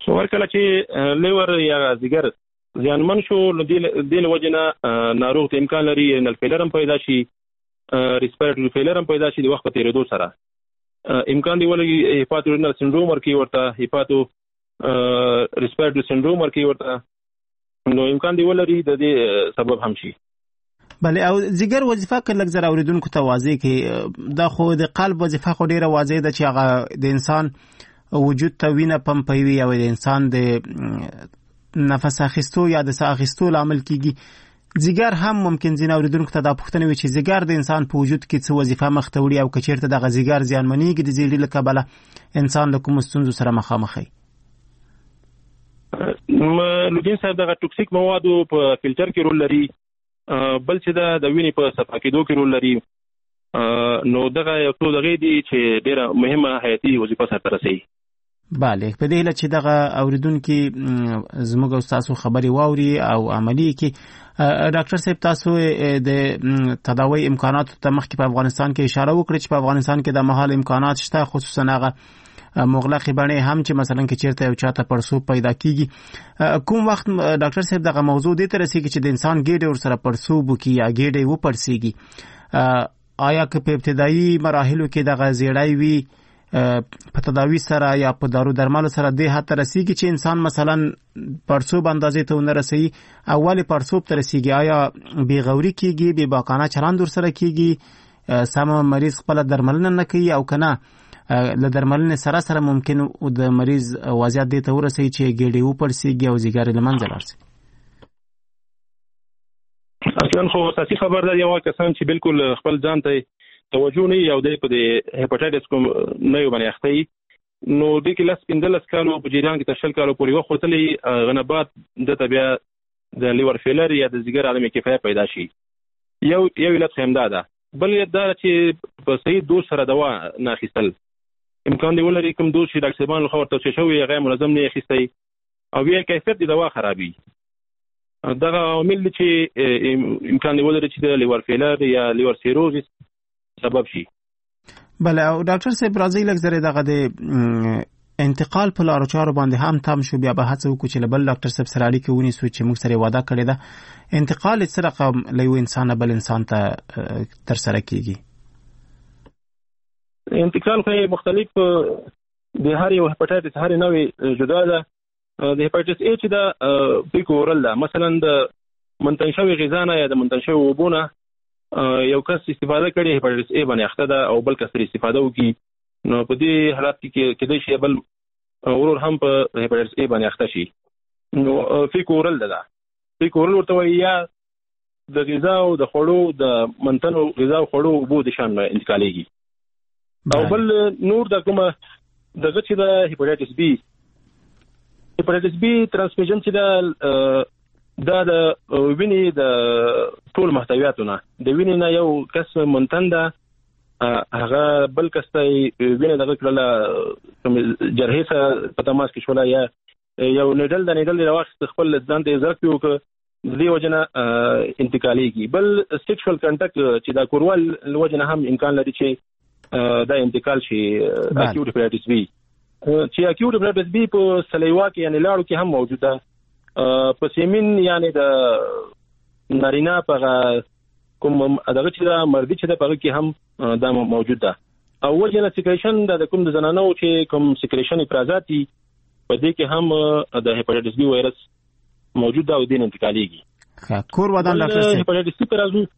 خو کله چې لیور یا ځګر زیانمن شو نو د وجنه ناروغ ته امکان لري نل فیلر هم پیدا شي ریسپیریټری فیلر هم پیدا شي د وخت په تیریدو سره امکان دی ولګي هیپاتو رینل سنډروم ورکی ورته هیپاتو ریسپیریټری سنډروم ورکی ورته نو امکان دی ولري د دې سبب هم شي. بله او ځګر وظیفه کله زر اوریدونکو ته واضح کې دا خو د قلب وظیفه خو ډیره واضح ده چې هغه د انسان وجود ته وینه پمپوي او د انسان د نفس اخیستو یا د ساه اخیستو لامل کیږي. ځګر هم ممکن ځینې اوریدونکو ته دا پوښتنه وي چې ځګر د انسان په وجود کې څه وظیفه مخ ته وړي او که چیرته دغه ځګر زیانمنېږي د زیړي له کبله انسان له کومو ستونزو سره مخامخ وي. لودین صاحب دغه ټوکسیک موادو په فلټر کې رول لري، بل چې د وینې په صفا کېدو کې رول لري. نو دغه یو څو دغې دي چې ډېره مهمه حیاتي وظیفه سرته رسوي. بله په دې هیله چې دغه اوریدونکي زموږ او ستاسو خبرې واوري او عملي کړي. ډاکټر صاحب تاسو د تداوی امکاناتو ته مخکې په افغانستان کې اشاره وکړه چې په افغانستان کې د مهال امکانات شته، خصوصا هغه مغلقې بڼې هم چې مثلا کې چیرته یو چاته پړسوب پیدا کیږي. کوم وخت ډاکټر صاحب دغه موضوع دې ته رسیږي چې د انسان ګېډې ورسره پړسوب وکړي یا ګېډې وپړسیږي؟ آیا که په ابتدایي مراحلو کې دغه زیړی وي په تداوی سره یا په دارو درملو سره دې حد ته رسیږي چې انسان مثلا پړسوب اندازې ته ونه رسي، اول پړسوب ته رسیږي، آیا بې غوري کیږي، بې باکانه چلند ورسره کیږي، سم مریض خپل درملنه نه کوي او کنه له درملنې سره سره ممکن د مریض وضعیت دې ته ورسي چې ګېډې وپړسیږي او ځګر له منځه لاړ شي؟ اصلا خو اساسي خبر دا یو کسان چې بالکل خپل ځان ته توجه نه یو دی په هپاتایټس کوم نه یو باندې اخته نو د کې لاس 15 کالو په جریان کې تشل کالو پورې وختلې غنبات د طبيعه د لیور فیلر یا د ځګر عدم کفایت پیدا شي. یو علت همدا ده. بل دا چې په صحیح دوز سره دوا نه اخیستل امکان دی ولري کوم دوز چې ډاکټر صاحبان لخوا ورته شوی غیر منظم نه اخیستي او بیا کیفیت د دوا خرابي. دغه عوامل چې امکان دی ولري چې د لیور فیلر یا لیور سیروزس سبب شي. بله او ډاکټر صاحب راځي لږ زره دغه د انتقال په لارو چارو باندې هم تم شو، بیا به هڅه وکړو چې بل ډاکټر صاحب سره اړیکه ونیسو چې موږ سره وعده کړې ده. انتقال څه رقم له یو انسان بل انسان ته تر سره کیږي؟ انتقال خو مختلف د هر یو هپاتایټس هر نوې جدا ده. د هپاتایټس ای چې دا پیکورل ده، مثلا د منتشوي غذا نه یا د منتشوي وبونه یو کس استفاده کړي هپاتایټس ای باندې اخته ده او بل کس استفاده وکړي، نو په دې حالت کې کېدای شي بل ورور هم په هپاتایټس ای باندې اخته شي. نو پیکورل ده پیکورل ورته وایي یا د غذا او د خوړو د منتنو غذا او خوړو وبو د شان انتقالېږي. او بل نور د کومه دغه چې د هپاتایټس بی ترانسمیشن چې دا د وینې د ټول محتویاتونه د وینې نه یو کس منتن ده هغه بل کس ته وینې دغه کړله جرحې سره په تماس کې شوله یا یو نیډل د واخیست خپل ځان ته یې ضرب پې وکړه د دې وجه نه انتقالېږي. بل سیکشوال کنټکټ چې دا کوروال له وجه نه هم امکان لري چې دا انتقال شي اکیوټ هپاتایټس بی. چې اکیوټ هپاتایټس بی په سلیوا کې یعنی لاړو کې هم موجوده، په سیمین یعنی د نارینه په کوم دغه چې دا مردي چې د پغه کې هم دا موجود ده. او وجه نه سیکریشن د کوم د زنانو چې کوم سیکریشن افرازات دي په دې کې هم د هپاتایټس بی وایرس موجود ده او دین انتقالېږي. کور ودان ډاکټر صاحب هپاتایټس بی پر ازو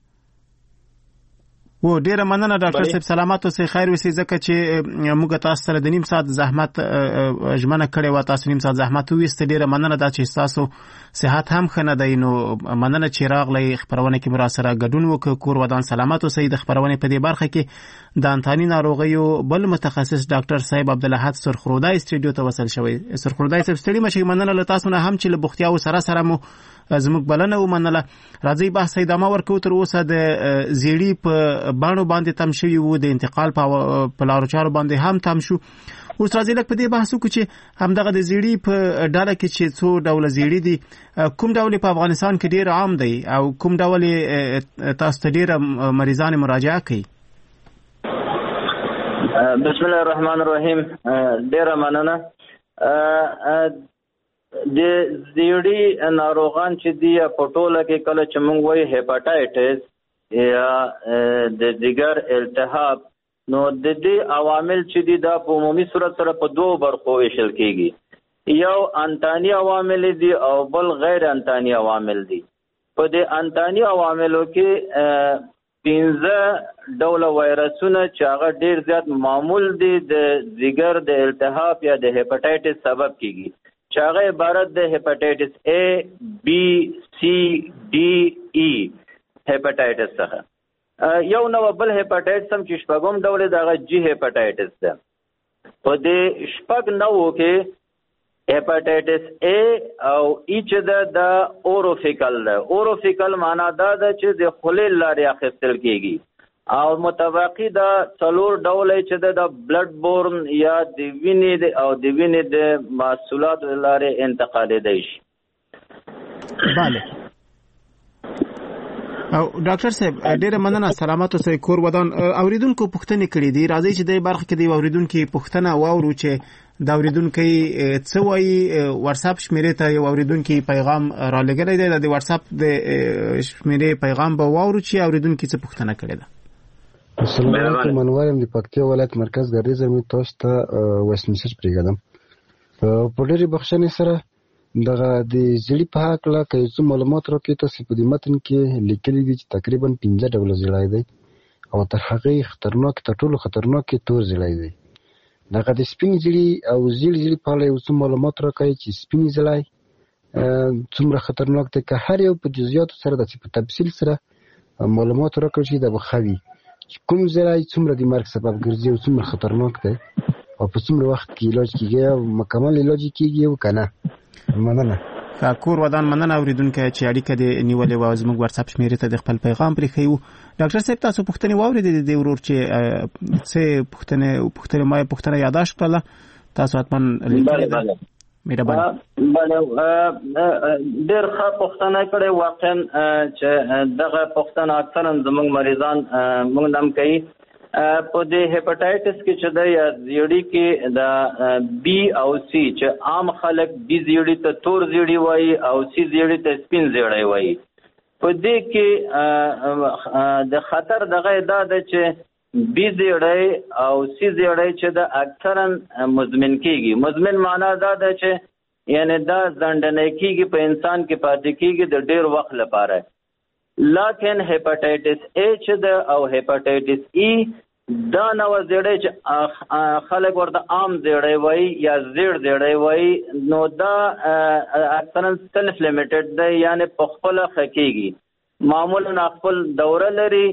و ډیره مننه ډاکټر صاحب، سلامات اوسئ، خیر اوسئ، ځکه چې موږ تاسو سره د نیم ساعت زحمت ژمنه کړې و، تاسو نیم ساعت زحمت وویست. ډیره مننه دا چې تاسو صحت هم ښه نه دی، نو مننه چې راغلی خپرونه کې مرا سره ګډون وکړ. کور ودان سلامات اوسئ. د خپرونې په دې برخه کې د انتاني ناروغیو بل متخصص ډاکټر صاحب عبدالاحد سرخرودای استډیو ته وصل شوی. سرخرودای صاحب ستړي مشه، مننه له تاسو نه هم چې له بوختیاو سره مو زموږ بلنه ومنله. راځي بحث ادامه ورکو. تر اوسه د زیړي په باڼو باندې تم شوی وو، د انتقال په لارو چارو باندې هم تم شو. اوس راځي لکه په دې بحث وکړو چې همدغه د زیړي په ډله کې چې څو ډول زیړي دي، کوم ډول په افغانستان کې ډیر عام دی او کوم ډول تاسو ته ډیر مریضان مراجعه کوي؟ بسم الله الرحمن الرحیم. ډیر مننه. د زیړی ناروغان چې دی په ټوله کې کله چې موږ وایي هپاتایټس یا د جګر التهاب نو د دې عوامل چې دي دا په عمومي صورت سره په دوه برخو ویشل کېږي یو انتاني عوامل دي او بل غیر انتاني عوامل دي په دې انتاني عواملو کې 15 ډوله وایرسونه چې هغه ډیر زیات معمول دي د جګر د التهاب یا د هپاتایټس سبب کېږي چې هغه عبارت د هپاتایټس A B C D E هپاتایټس څخه یو نو بل هپاتایټس هم چې شپږم ډول دغه جی هپاتایټس ده په دې شپږ نو کې هپاتایټس A او ایچ د اوروفیکل ده اوروفیکل معنا دا ده چې د خولې لارې اخیستل کېږي او متبقي دا څلور ډول چې د بلډ بورن یا د وینې او د وینې د محصولات لارې انتقالېدای شي bale او ډاکټر صاحب ډیره مننه سلامات اوسئ کور ودان اوریدونکو پوښتنه کړې دي راځي چې د برخه کې دی اوریدونکو پوښتنه واورو چې دا اوریدونکو څه وایي واتس اپ شمیرې ته یو اوریدونکو پیغام را لګړی دی د واتس اپ د شمیرې پیغام به واورو چې اوریدونکو څه پوښتنه کړې ده السلام علیکم منوارم د پکتیا ولایت مرکز ګردې زمي تاسو ته وایس میسج پریږدم په ډېری بخښنې سره دغه د زړی په حق لا کوي څه معلومات راکې تاسو په دې متن کې لیکلي دي چې تقریبا 15 ډول زړای دی او تر هغه خطرناک ته ټولو خطرناک تور زړای دی دغه د سپین زړی او زړی په اړه څه معلومات راکې چې سپین زړای څومره خطرناک دی که هر یو په جزئیات سره د تفصیل سره معلومات راکړي چې د بخوي کوم زړای څومره د مرګ سبب ګرځي او څومره خطرناک دی او په څومره وخت کې علاج کیږي او مکمل علاج کیږي او کنه مننه کور ودان مننه اوریدونکو چې اړیکه د نیولې و زموږ واتس اپ شمیرې ته د خپل پیغام پرې خيو ډاکټر صاحب تاسو پوښتنه واورېدې د ورور چې څه پوښتنه ما پوښتنه یاداشت کړله تاسو حتمن لیکلې مهرباني بله ډېر ښه پوښتنه کړې واقعا چې دغه پوښتنه اکثرا زموږ مریضان موږ نام کوي په دې هپاتایټس کې چې د زیړی کې د بی او سی چې عام خلک بی زیړی ته تور زیړی وایي او سی زیړی ته سپین زیړی وایي په دې کې د خطر دغه دا ده چې بی زیړی او سی زیړی چې د اکثرا مزمن کېږي مزمن معنا دا ده چې یعنی دا ځنډنی کېږي په انسان کې پاتې کېږي د ډېر وخت لپاره لیکن هپاتایټس ایچ د او هپاتایټس ای دا نو زیړی چې خلک ورته عام زیړی وایي یا زیړ زیړی وایي نو دا اکثرا سلف لیمیټډ دی یعنی په خپل خکېږي معمولا خپل دوره لري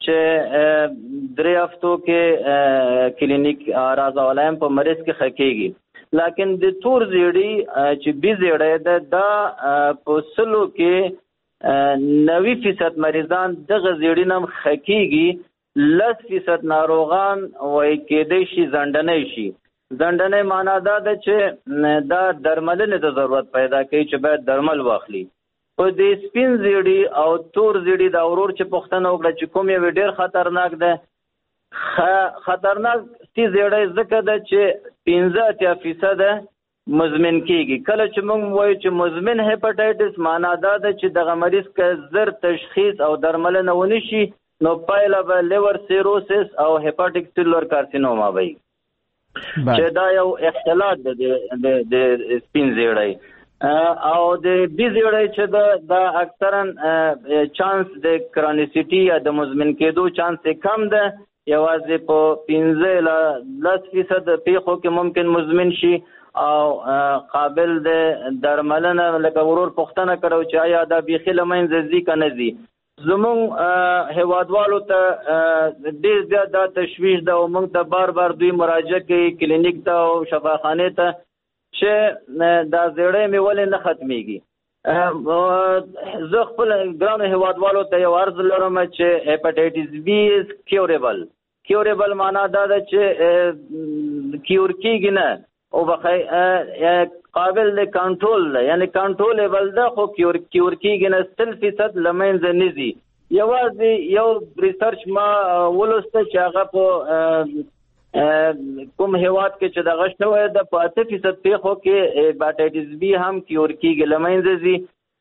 چې 3 هفتو کې کلینیک راځولایم په مریض کې خکېږي لیکن د تور زیړی چې بي زیړی دا په سلو کې 90% مریضان دغه زیړی نم خکېږي 10% ناروغان وای کېدای شي ځنډنی شي ځنډنی معنا دا ده چې دا درملنې ته ضرورت پیدا کوي چې باید درمل واخلي په دې سپین زیړی او تور زیړی دا ورور چې پوښتنه وکړه چې کوم یو ډېر خطرناک ده خطرناک سی زیړی ځکه ده چې 15% مزمن کېږي کله چې موږ وایو چې مزمن هپاتایټس معنا دا ده چې دغه مریض که زر تشخیص او درملنه ونه شي نو پایله به لیور سیروسس او هپاټیک سیلولر کارسینوما وي چې دا یو اختلاط د سپین زیړی او د بي زیړی چې دا اکثرا چانس د کرونیسیټي یا د مزمن کېدو چانس کم ده یوازې په 15 ل 10% پیښو کې ممکن مزمن شي او قابل د درملنه لکه ورور پوښتنه کړو چې آیا دا بيخي لمنځ ځي کنه ځي زموږ هیوادوالو ته ډېر زیات دا تشویش ده او موږ ته بار بار دوی مراجعه کوي کلینیک ته او شفاخانې ته چې دا زیړی مې ولې نه ختمیږي زه خپل ګرانو هیوادوالو ته یو عرض لرم چې هپاتایټس بی از کیوریبل معنا دا ده چې کیور کېږي نه او بخای قابل د کنټرول ده یعنی کنټرولبل ده خو کیور کېږي نه 100% لمنځه نه ځي یوازې یو ریسرچ ما ولوسته چې هغه په کوم هیواد کې چې دغه شوی د 8% پیښو کې هپاتایټس بي هم کیور کیږي لمنځه ځي.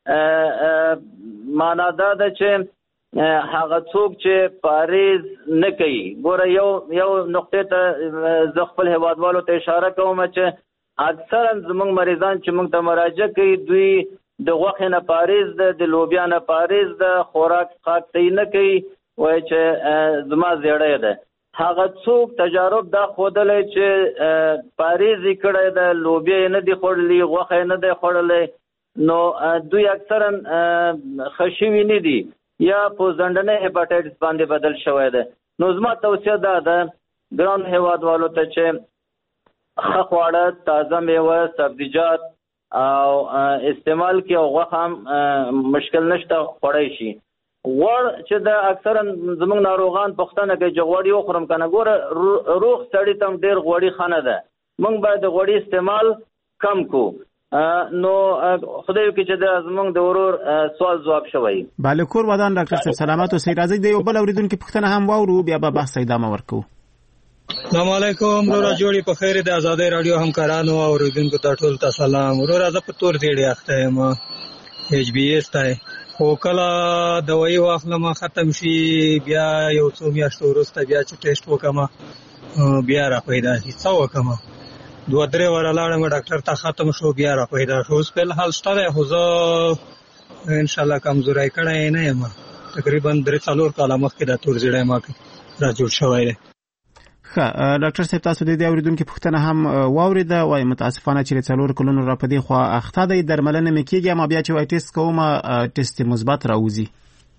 معنا دا ده چې هغه څوک چې پاریز نه کوي. ګوره یو نقطې ته زه خپل هیوادوالو ته اشاره کوم چې اکثرا زموږ مریضان چې موږ ته مراجعه کوي دوی د غوښې نه پاریز ده، د لوبیا نه پاریز ده، خوراک صحي نه کوي، وایي چې زما زیړی ده. هغه څوک تجارب دا ښودلی چې پاریز یې کړی ده، لوبیا یې نه دي خوړلي، غوښه یې نه دی خوړلی، نو دوی اکثرا ښه شوي نه دي یا په ځنډنۍ هپاټایټس باندې بدل شوی ده. نو زما توصیه دا ده ګران هیوادوالو ته چې ښه خواړه، تازه میوه، سبزیجات او استعمال کې او غوښه هم مشکل نشته خوړی شي. غوړ چې د اکثرا زموږ ناروغان پوښتنه کوي چې غوړي وخورم که نه. ګوره روغ سړي ته هم ډېر غوړي ښه نه ده. موږ باید د غوړي استعمال کم کړو. نو خدای وکړي چې زموږ د ورور سوال ځواب شوی. بالکور ودان ډاکټر صاحب سلامات اوسئ. راځئ د یو بل اورېدونکي پوښتنه هم واورو بیا به بحث ادامه ورکوو. السلام علیکم وروره، جوړې په خیر د ازادۍ راډیو همکارانو او اورېدونکو ته ټول ته سلام. وروره زه په تور زیړې اخته یم، ایچ بي ایس ته، خو کله دوايي واخلم ختم شي بیا یو څو میاشتو وروسته بیا چې ټیسټ وکړم بیا را پیدا شي. څه وکړم؟ 2-3 واره لاړم ډاکټر ته، ختم شو بیا را پیدا شو. اوس په الحال شته دی خو زه انشاءالله کمزوری کړی نه یم. تقریبا 3-4 کاله مخکې دا تور زیړی ما را جوړ شوی دی. ښه ډاکټر صاحب تاسو د دې اورېدونکي پوښتنه هم واورېده. وایي متاسفانه چې 4 کلونو را په دې خوا اخته دی، درملنه مې کېږي، اما بیا چې وایي ټیسټ کوم ټیسټ مثبت راوځي.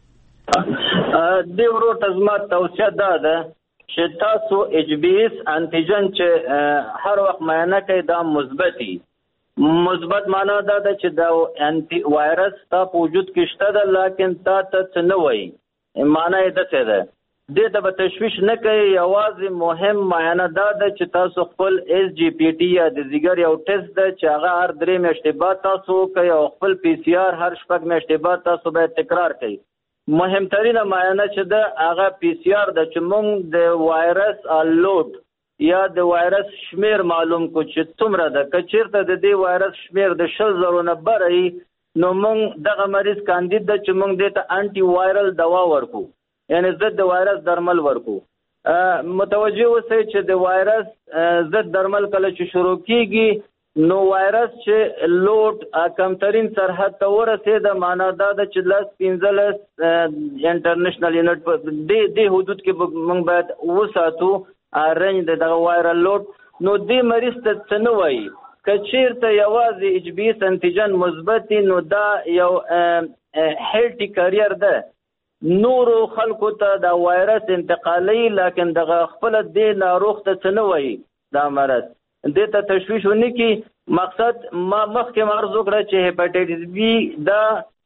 دې ورور ته زما توصیه دا ده چې تاسو ایچ بي ایس انټیجن چې هر وخت معاینه کوي دا مثبتي. مثبت معنا دا ده چې دا انټي وایرس تا په وجود کې شته ده لیکن تا ته څه نه وایي. معنا یې داسې ده. دې ته به تشویش نه کوي. یوازې مهم معاینه دا ده چې تاسو خپل SGPT یا د ځیګر یو ټیسټ ده چې هغه هر 3 میاشتې بعد تاسو کوي او خپل PCR هر 6 میاشتې بعد تاسو باید تکرار کوي. مهمترینه معاینه چې ده هغه PCR ده چې موږ د وایرس لوډ یا د وایرس شمیر معلوم کو چې څومره ده. که چېرته د دې وایرس شمیر د 100,000 نه بره وي نو موږ دغه مریض کاندید ده چې موږ دې ته انټي وایرل دوا ورکو، یعنی ضد د وایرس درمل ورکو. متوجه اوسئ چې د وایرس ضد درمل کله چې شروع کیږي نو وایرس چې لوډ کمترین سرحد ته ورسېده، معنا دا ده چې 15 انټرنیشنل یونټ په دې حدود کې موږ باید وساتو رنج د دغه وایرل لوډ. نو دې مریض ته څه نه وایي. که چېرته یوازې ایچ بي ایس انټیجن مثبت نو دا یو هیلټي کرییر ده، نورو خلکو ته دا وایرس انتقالي، لیکن دغه خپل دې ناروغ ته څه نه وایي دا مرض. دې ته تشویش ونه کړي. مقصد ما مخکې عرض وکړه چې هپاټایټس بي دا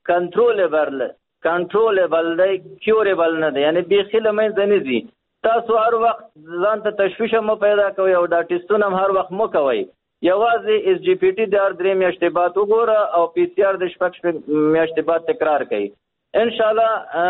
کنټرولبل دی، کیوربل نه دی، یعنی بیخي له منځه نه ځي. تاسو هر وخت ځان ته تشویش مه پیدا کوئ او دا ټیسټونه هم هر وخت مه کوئ. یوازې SGPT د هر 3 میاشتې بعد وګوره او PCR د 6 میاشتې بعد تکرار کوي. ان شاء الله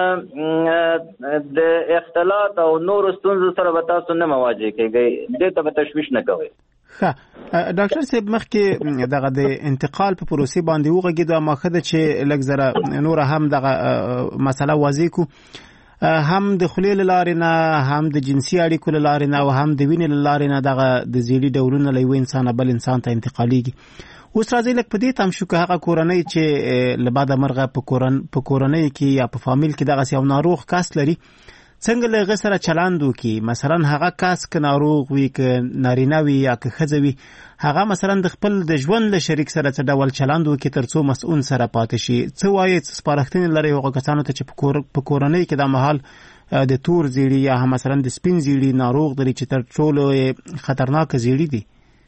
د اختلاط او نور ستونزو سره به تاسو نه مواجه کیږئ. دې ته به تشویش نه کوئ. ښه ډاکټر صاحب مخکې دغه د انتقال په پروسې باندې وغږېدو، اما ښه ده چې لږ زره نور هم دغه مسله واضح کړو. هم د خولې له لارې نه، هم د جنسي اړیکو له لارې نه او هم د وینې له لارې نه دغه د زیړي ډولونه له یو انسان بل انسان ته انتقالیږي. اوس راځي لکه په دې تم شو که هغه کورنۍ چې له بعده مرغه په کورنۍ کې یا په فامیل کې دغه یو ناروغ کس لري څنګه له هغه سره چلند وکړي. مثلا هغه کس که ناروغ وي، که نارینه وي یا که ښځه وي، هغه مثلا د خپل د ژوند له شریک سره څه ډول چلند وکړي تر څو مسؤل سره پاتې شي. څه وایي سپارښتنې لري هغو کسانو ته چې په کورنۍ کې دا مهال د تور زیړي یا هم مثلا د سپین زیړي ناروغ لري چې تر ټولو خطرناک زیړي دي؟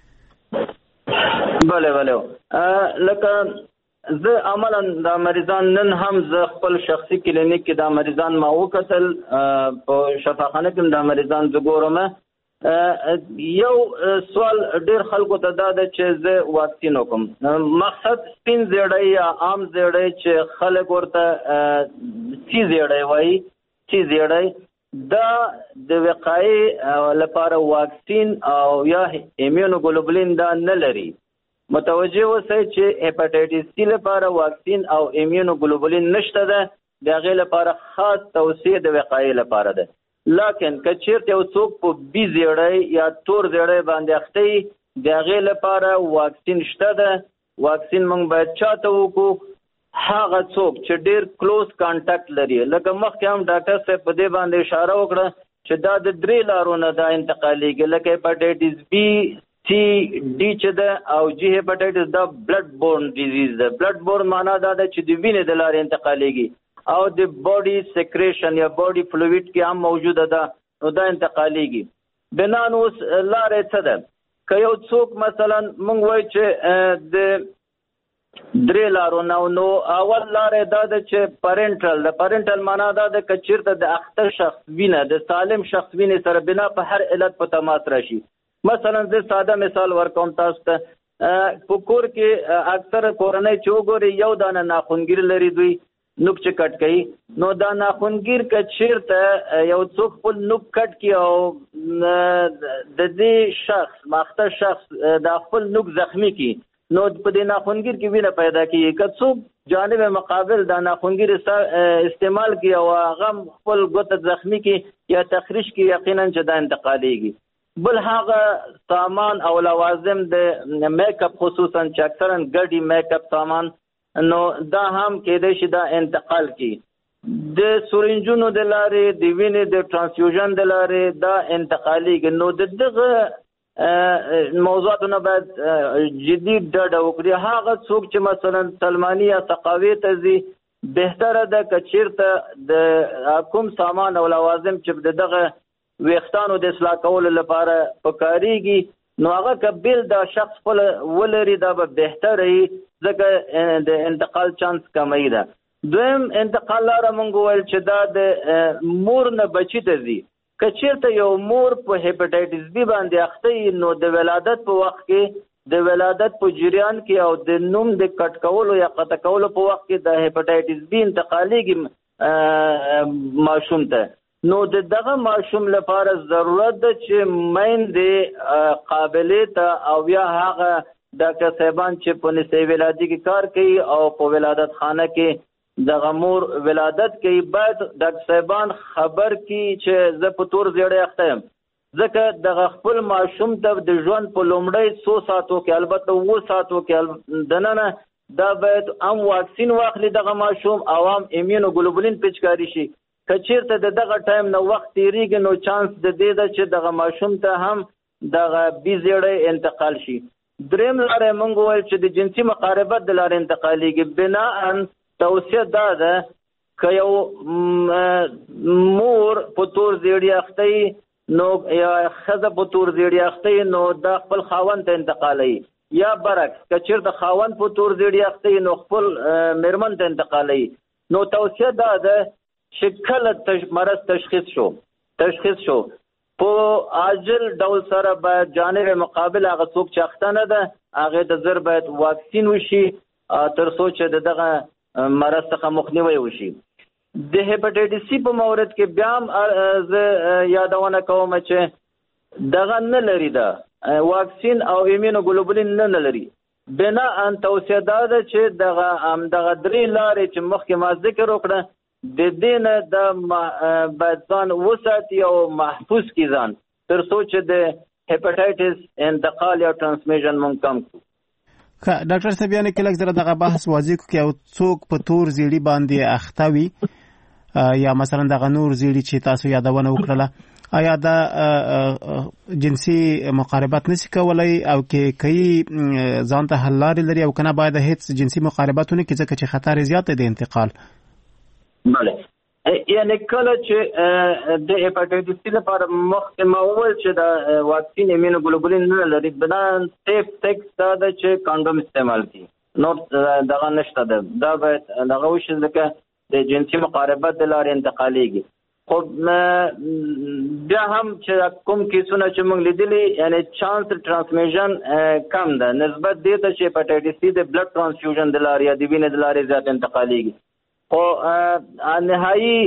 بله لکه زه عملا دا مریضان نن هم زه خپل شخصي کلینیک کې دا مریضان ما وکتل، په شفاخانه کې دا مریضان زه ګورم. یو سوال ډیر خلکو ته دا ده چې زه واکسین وکم. مقصد سپین زیړی یا عام زیړی چې خلک ورته سی زیړی وایي، سی زیړی دا د وقایې لپاره واکسین او یا ایمونوګلوبولین دا نه لري. متوجه اوسئ چې هپاټایټس سی لپاره واکسین او ایمونوګلوبولین نشته ده، د هغې لپاره خاص توصیه د وقایې لپاره ده. لکن که چېرته یو څوک په بي زیړی یا تور زیړی باندې اخته وي د هغې لپاره واکسین شته ده. واکسین موږ باید چاته وکړو؟ هغه څوک چې ډېر کلوز کانټاکټ لري. لکه مخکې هم ډاکټر صاحب په دې باندې اشاره وکړه چې دا د 3 لارو نه دا انتقالېږي، لکه هپاټایټس بي، سی، ډي چې ده او جي هپاټایټس دا بلډ بورن ډیزیز ده. بلډ بورن معنا دا ده چې د وینې د لارې انتقالېږي او د باډي سیکریشن یا باډي فلویډ کې هم موجوده ده، نو دا انتقالېږي. بنان اوس لارې څه ده؟ که یو څوک مثلا موږ وایو چې د 3 لارو نو اول لارې دا ده چې پرنټل. د پرنټل معنا دا ده که چېرته د اخته شخص وینه د سالم شخص وینې سره بنا په هر علت په تماس راشي. مثلا زه ساده مثال ورکوم تاسو ته. په کور کې اکثر کورنۍ چې وګوري یو دانه ناخونګیر لري، دوی نوک چې کټ کوي، نو دا ناخونګیر که چېرته یو څوک خپل نوک کټ کړي او د دې شخص ماخته شخص د خپل نوک زخمی کړي، نو په دې ناخونګیر کې وینه پیدا کېږي. که څوک جانب مقابل دا ناخونګیر استعمال کړي او هغه خپل ګوته زخمی کړي یا تخریش کړي، یقینا چې دا انتقالېږي. بل هغه سامان او لوازم د میک اپ خصوصا چې اکثرا ګډي میک اپ سامان، نو دا هم کېدای شي دا انتقال کړي. د سورنجونو د لارې، د وینې د ټرانسفیوژن د لارې دا انتقالېږي. نو د دغه موضوعاتونه باید جدي ډډه وکړي. هغه څوک چې مثلا سلماني یا سقاوي ته ځي، بهتره ده که چېرته د کوم سامان او لوازم چې دغه ویښتانو د اصلاح کولو لپاره پکارېږي، نو هغه که بیل دا شخص خپل ولري دا به بهتره وي، ځکه د انتقال چانس کمی ده. دویم انتقال لاره موږ وویل چې دا د مور نه بچي ته ځي. که چېرته یو مور په هپاټایټس بي باندې اخته وي، نو د ولادت په وخت کې د ولادت په جریان کې او د نوم د کټ کولو یا قطع کولو په وخت کې د هپاټایټس بي انتقالېږي ماشوم ته. نو دغه ماشوم لپاره ضرورت ده چې میندې قابلې ته او یا هغه ډاکټر صاحبان چې په نسایي ولادت کې کار کوي او په ولادت خانه کې دغه مور ولادت کوي، باید ډاکټر صاحبان خبر کړي چې زه په تور زیړی اخته یم، ځکه دغه خپل ماشوم ته د ژوند په لومړی 100 ساعتو کې، البته 7 ساعتو کې دننه دا باید هم واکسین واخلي دغه ماشوم او هم ایمونوګلوبولین پیچکاري شي. که چېرته د دغه ټایم نه وخت تېرېږي، نو چانس د دې ده چې دغه ماشوم ته هم دغه بي زیړی انتقال شي. دریم لاره موږ وویل چې د جنسي مقاربت د لارې انتقالېږي. بناءً توصیه دا ده که یو مور په تور زیړي اخته وي، نو یا ښځه په تور زیړي اخته وي، نو دا خپل خاوند ته انتقالوي، یا برعکس که چېرته خاوند په تور زیړي اخته وي، نو خپل مېرمن ته انتقالوي. نو توصیه دا ده چې کله مرض تشخیص شو په عاجل ډول سره باید جانب مقابل هغه څوک چې اخته نه ده هغې ته زر باید واکسین وشي تر څو چې د دغه مرض څخه مخنیوی وشي. د هپاټایټس سی په مورد کې بیا هم زه یادونه کوم چې دغه نه لري، ده واکسین او ایمونوګلوبولین نه لري. بناءً توصیه دا ده چې دغه 3 لارې چې مخکې ما ذکر وکړه د دې نه د باید ځان وساتي او محفوظ کړي ځان تر څو چې د هپاټایټس انتقال یا ټرانسمیشن مونږ کم کړو. ډاکټر صاحب یعنی کله زره دغه بحث واضح کو کې او څوک په تور زیړی باندې اخته وي یا مثلا دغه نور زیړی چې تاسو یادونه وکړه، آیا دا جنسي مقاربت نشي کولای او کې کوي ځان ته حل لري لري او کنه باید هیڅ جنسي مقاربتونه کې ځکه چې خطر زیات دی انتقال؟ بله، یعنی کله چې د هپاټایټس سی لپاره مخکې ما وویل چې د واکسین ایمونوګلوبولین نه لري، بناءً سیف ټیکس دا ده چې کانډوم استعمال کړي، نور دغه نشته ده. دا باید دغه وشي ځکه د جنسي مقاربت د لارې انتقالېږي. خو بیا هم چې کوم کیسونه چې موږ لیدلي، یعنی چانس ټرانسمیشن کم ده نسبت دې ته چې هپاټایټس سی د بلډ ټرانسفیوژن د لارې یا د وینې د لارې زیات انتقالېږي. خو نهایي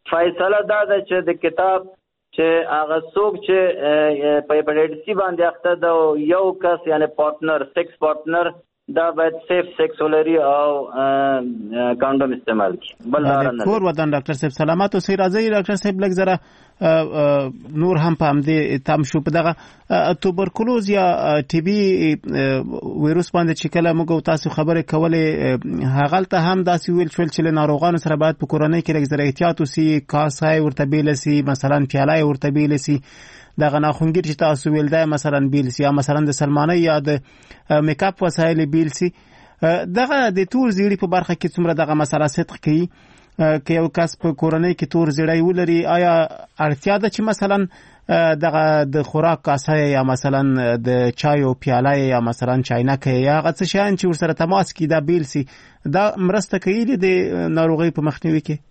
فیصله دا ده چې د کتاب چې هغه څوک چې په هیپاټایټس سی باندې اخته ده یو کس یعنی پارتنر سیکس پارتنر دا باید سیف سیکس ولري او کاندوم استعمال کړي. بل لار نه. کور ودان ډاکټر صاحب سلامات اوسئ. راځي ډاکټر صاحب لږ زره نور هم په همدې تم شو په دغه توبرکلوز یا ټي بي وایروس باندې چې کله موږ تاسو خبرې کولې هغلته هم داسې ویل شول چې ناروغانو سره باید په کورنۍ کې لږ زره احتیاط وسي، کاسای ورته بیل سي، مثلا پیاله ورته بیل سي، دغه ناخونګیر چې تاسو ویل دا مثلا بیل سي یا مثلا د سلمانۍ یا د میک اپ وسایل بیل سي. دغه د تور زیړي په برخه کې څومره دغه مسله صدق کوي که یو کس په کورنۍ کې تور زیړی ولري، آیا اړتیا ده چې مثلا دغه د خوراک کاسه یا مثلا د چای او پیاله یا مثلا چاینکه یا هغه څه شیان چې ورسره تماس کې دا بیل سي دا مرسته کوي د ناروغۍ په مخنیوي کې؟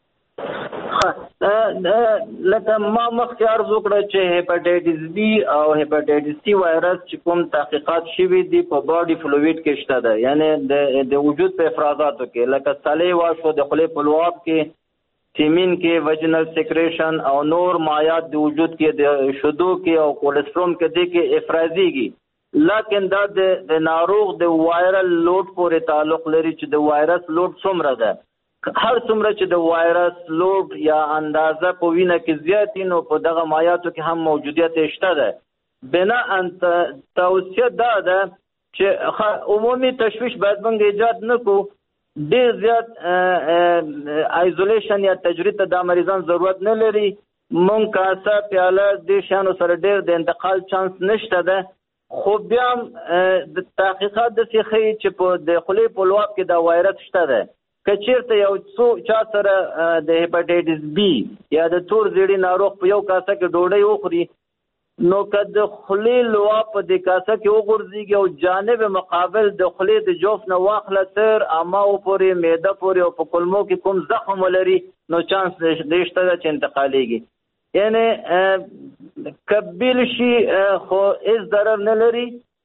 لکه ما مخکې عرض وکړه چې هیپاټایټس بی او هیپاټایټس سی وایرس چې کوم تحقیقات شوي دي په باډي فلویډ کې شته ده، یعنی د وجود په افرازاتو کې لکه سلې واښو د خولې په لعاب کې، سیمین کې، وجنل سیکریشن او نور مایات د وجود کې د شدو کې او کولېسترول کې دي کې افرازيږي. لیکن دا د ناروغ د وایرل لوډ پورې تعلق لري چې د وایرس لوډ څومره ده. هر څومره چې د وایرس لوډ یا اندازه په وینه کې زیات نو په دغه مایاتو کې هم موجودیت شته ده. بنا انت توصیه دا ده چې عمومي تشویش باید موږ ایجاد نه کو، ډیر زیات آیزولیشن یا تجرید ته د مریضان ضرورت نه لري. مونږ کاسه پیاله د شانو سره ډیر د انتقال چانس نشته ده، خو بیا د تحقیقات د سیخي چې په د خولې په لعاب کې دا وایرس شته ده. کچیرته یو څو چا سره د هیپاټایټس بی یا د تور زیړي ناروغ په یو کاسه کې ډوډۍ وخوري نو که د خولې لعاب په دې کاسه کې وغورځېږي او جانب مقابل د خولې د جوف نه واخله تر اماو پورې معده پورې او په کولمو کې کوم زخم ولري نو چانس دې شته ده چې انتقالېږي. یعنی کبیل شي خو هېڅ ضرر نه لري،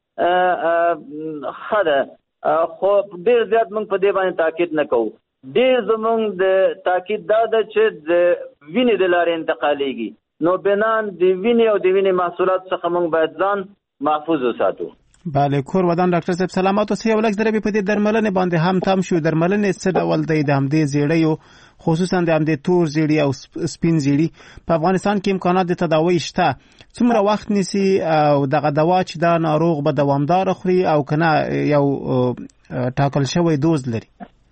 ښه ده، خو ډیر زیات موږ په دې باندې تاکید نه کوو. ډیر زموږ د تاکید دا ده چې د وینې د لارې انتقالېږي نو بنان د وینې او د وینې محصولات څخه موږ باید ځان محفوظ وساتو. بله کور ودان ډاکټر صاحب سلامات اوسئ. یو لږ درې په دې درملنې باندې هم تم شو. درملنې څه ډول دی د همدې زیړیو خصوصا د همدې تور زیړي او سپین زیړي په افغانستان کې امکانات د تداوی شته؟ څومره وخت نیسي او دغه دوا چې دا ناروغ به دوامدار خوري او کنه یو ټاکل شوی دوز لري؟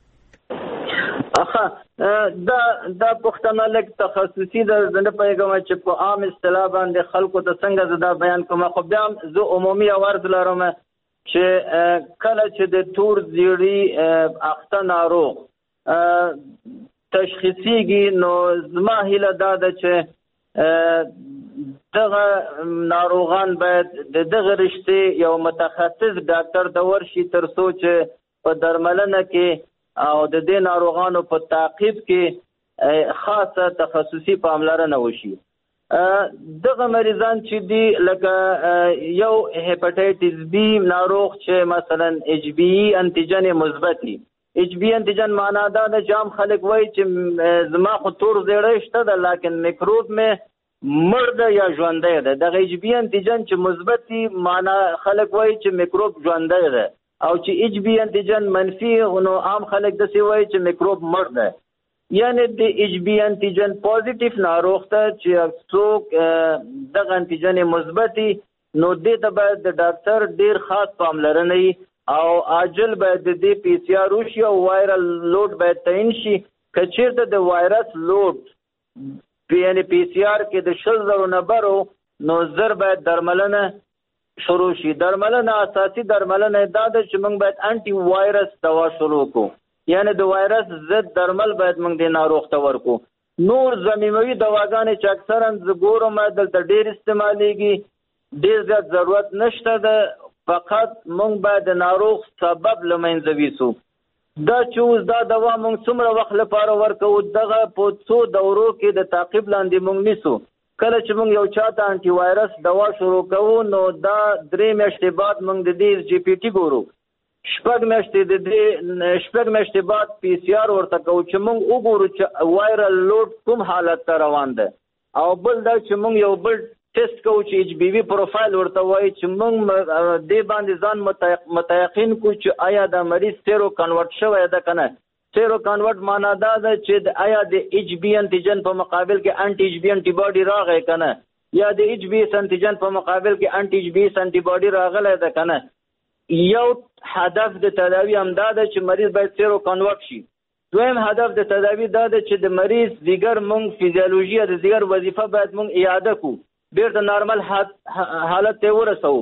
دا پښتنه لږ تخصصي ده، زه نه پوهېږم چې په عام اصطلاح باندې خلکو ته څنګه زه دا بیان کوم، خو بیا زه عمومي عرض لرم چې کله چې د تور زیړي اخته ناروغ تشخیصیږي نو زما هیله دا ده چې دغه ناروغان باید د دغه رشتې یو متخصص ډاکټر ته ورشي تر څو چې په درملنه کې او د دې ناروغانو په تعقیب کې خاصه تخصصي پاملرنه وشي. دغه مریضان چې دي لکه یو هیپاټایټس بی ناروغ چې مثلا ایچ بی ای انټیجن مثبت ایچ بی انټیجن معنا دا د جام خلک وای چې زما خو تور زیړی شته ده لیکن میکروب مې مړ ده یا ژوندی ده. دغه ایچ بی انټیجن چې مثبت معنا خلک وای چې میکروب ژوندی ده او چې ایچ بی انټیجن منفي نو عام خلک داسې وای چې میکروب مړ ده. یعنی د ایچ بی انټیجن پوزټیو ناروغ ته چې څوک دغه انټیجن مثبت نو دې ته باید د ډاکټر ډیر خاص پاملرنه او عاجل باید د دې پی سی آر وشي او وایرل لوډ باید تعیین شي. که چیرته د وایرس لوډ یعنی پی سی آر کې د 100,000 نه برو نو زر باید درملنه شروع شي. درملنه اساسي درملنه دا ده چې موږ باید انټي وایرس دوا شروع کو، یعنی د وایرس ضد درمل باید موږ د ناروغ ته ورکو. نور ضمیموي دواګانې چې اکثرا زه ګورم دلته ډیر استعمالیږي، ډیر زیات ضرورت نشته ده، فقط مونږ باید د ناروغ سبب له منځه ویسو. دا چې اوس دا دوا مونږ څومره وخت لپاره ورکوو دغه په څو دورو کې د تعقیب لاندې مونږ نیسو. کله چې مونږ یو چاته انټي وایرس دوا شروع کوو نو دا 3 میاشتې بعد مونږ د دې جی پی ټي ګورو شپږ میاشتې بعد پی سی آر ورته کوو چې موږ وګورو چې وایرل لوډ کوم حالت ته روان ده او بل دا چې موږ یو بل ټیسټ کوو چې ایچ بی وی پروفایل ورته وایي چې موږ دې باندې ځان متيقن کوو چې آیا دا مریض سیرو کنورټ شوی ده که نه. سیرو کنورټ معنا دا ده چې آیا د ایچ بی انټیجن په مقابل کې انټي ایچ بی انټي باډي راغی که نه، یا د ایچ بی ایس انټیجن په مقابل کې انټي ایچ بی ایس انټي باډي راغلی ده که نه. یو هدف د تداوی هم دا ده چې مریض باید سیرو کنورټ شي. دویم هدف د تداوی دا ده چې د مریض ځیګر موږ فیزیولوژي د ځیګر وظیفه باید موږ اعاده کړو، بیرته نارمل حالت ته ورسوو.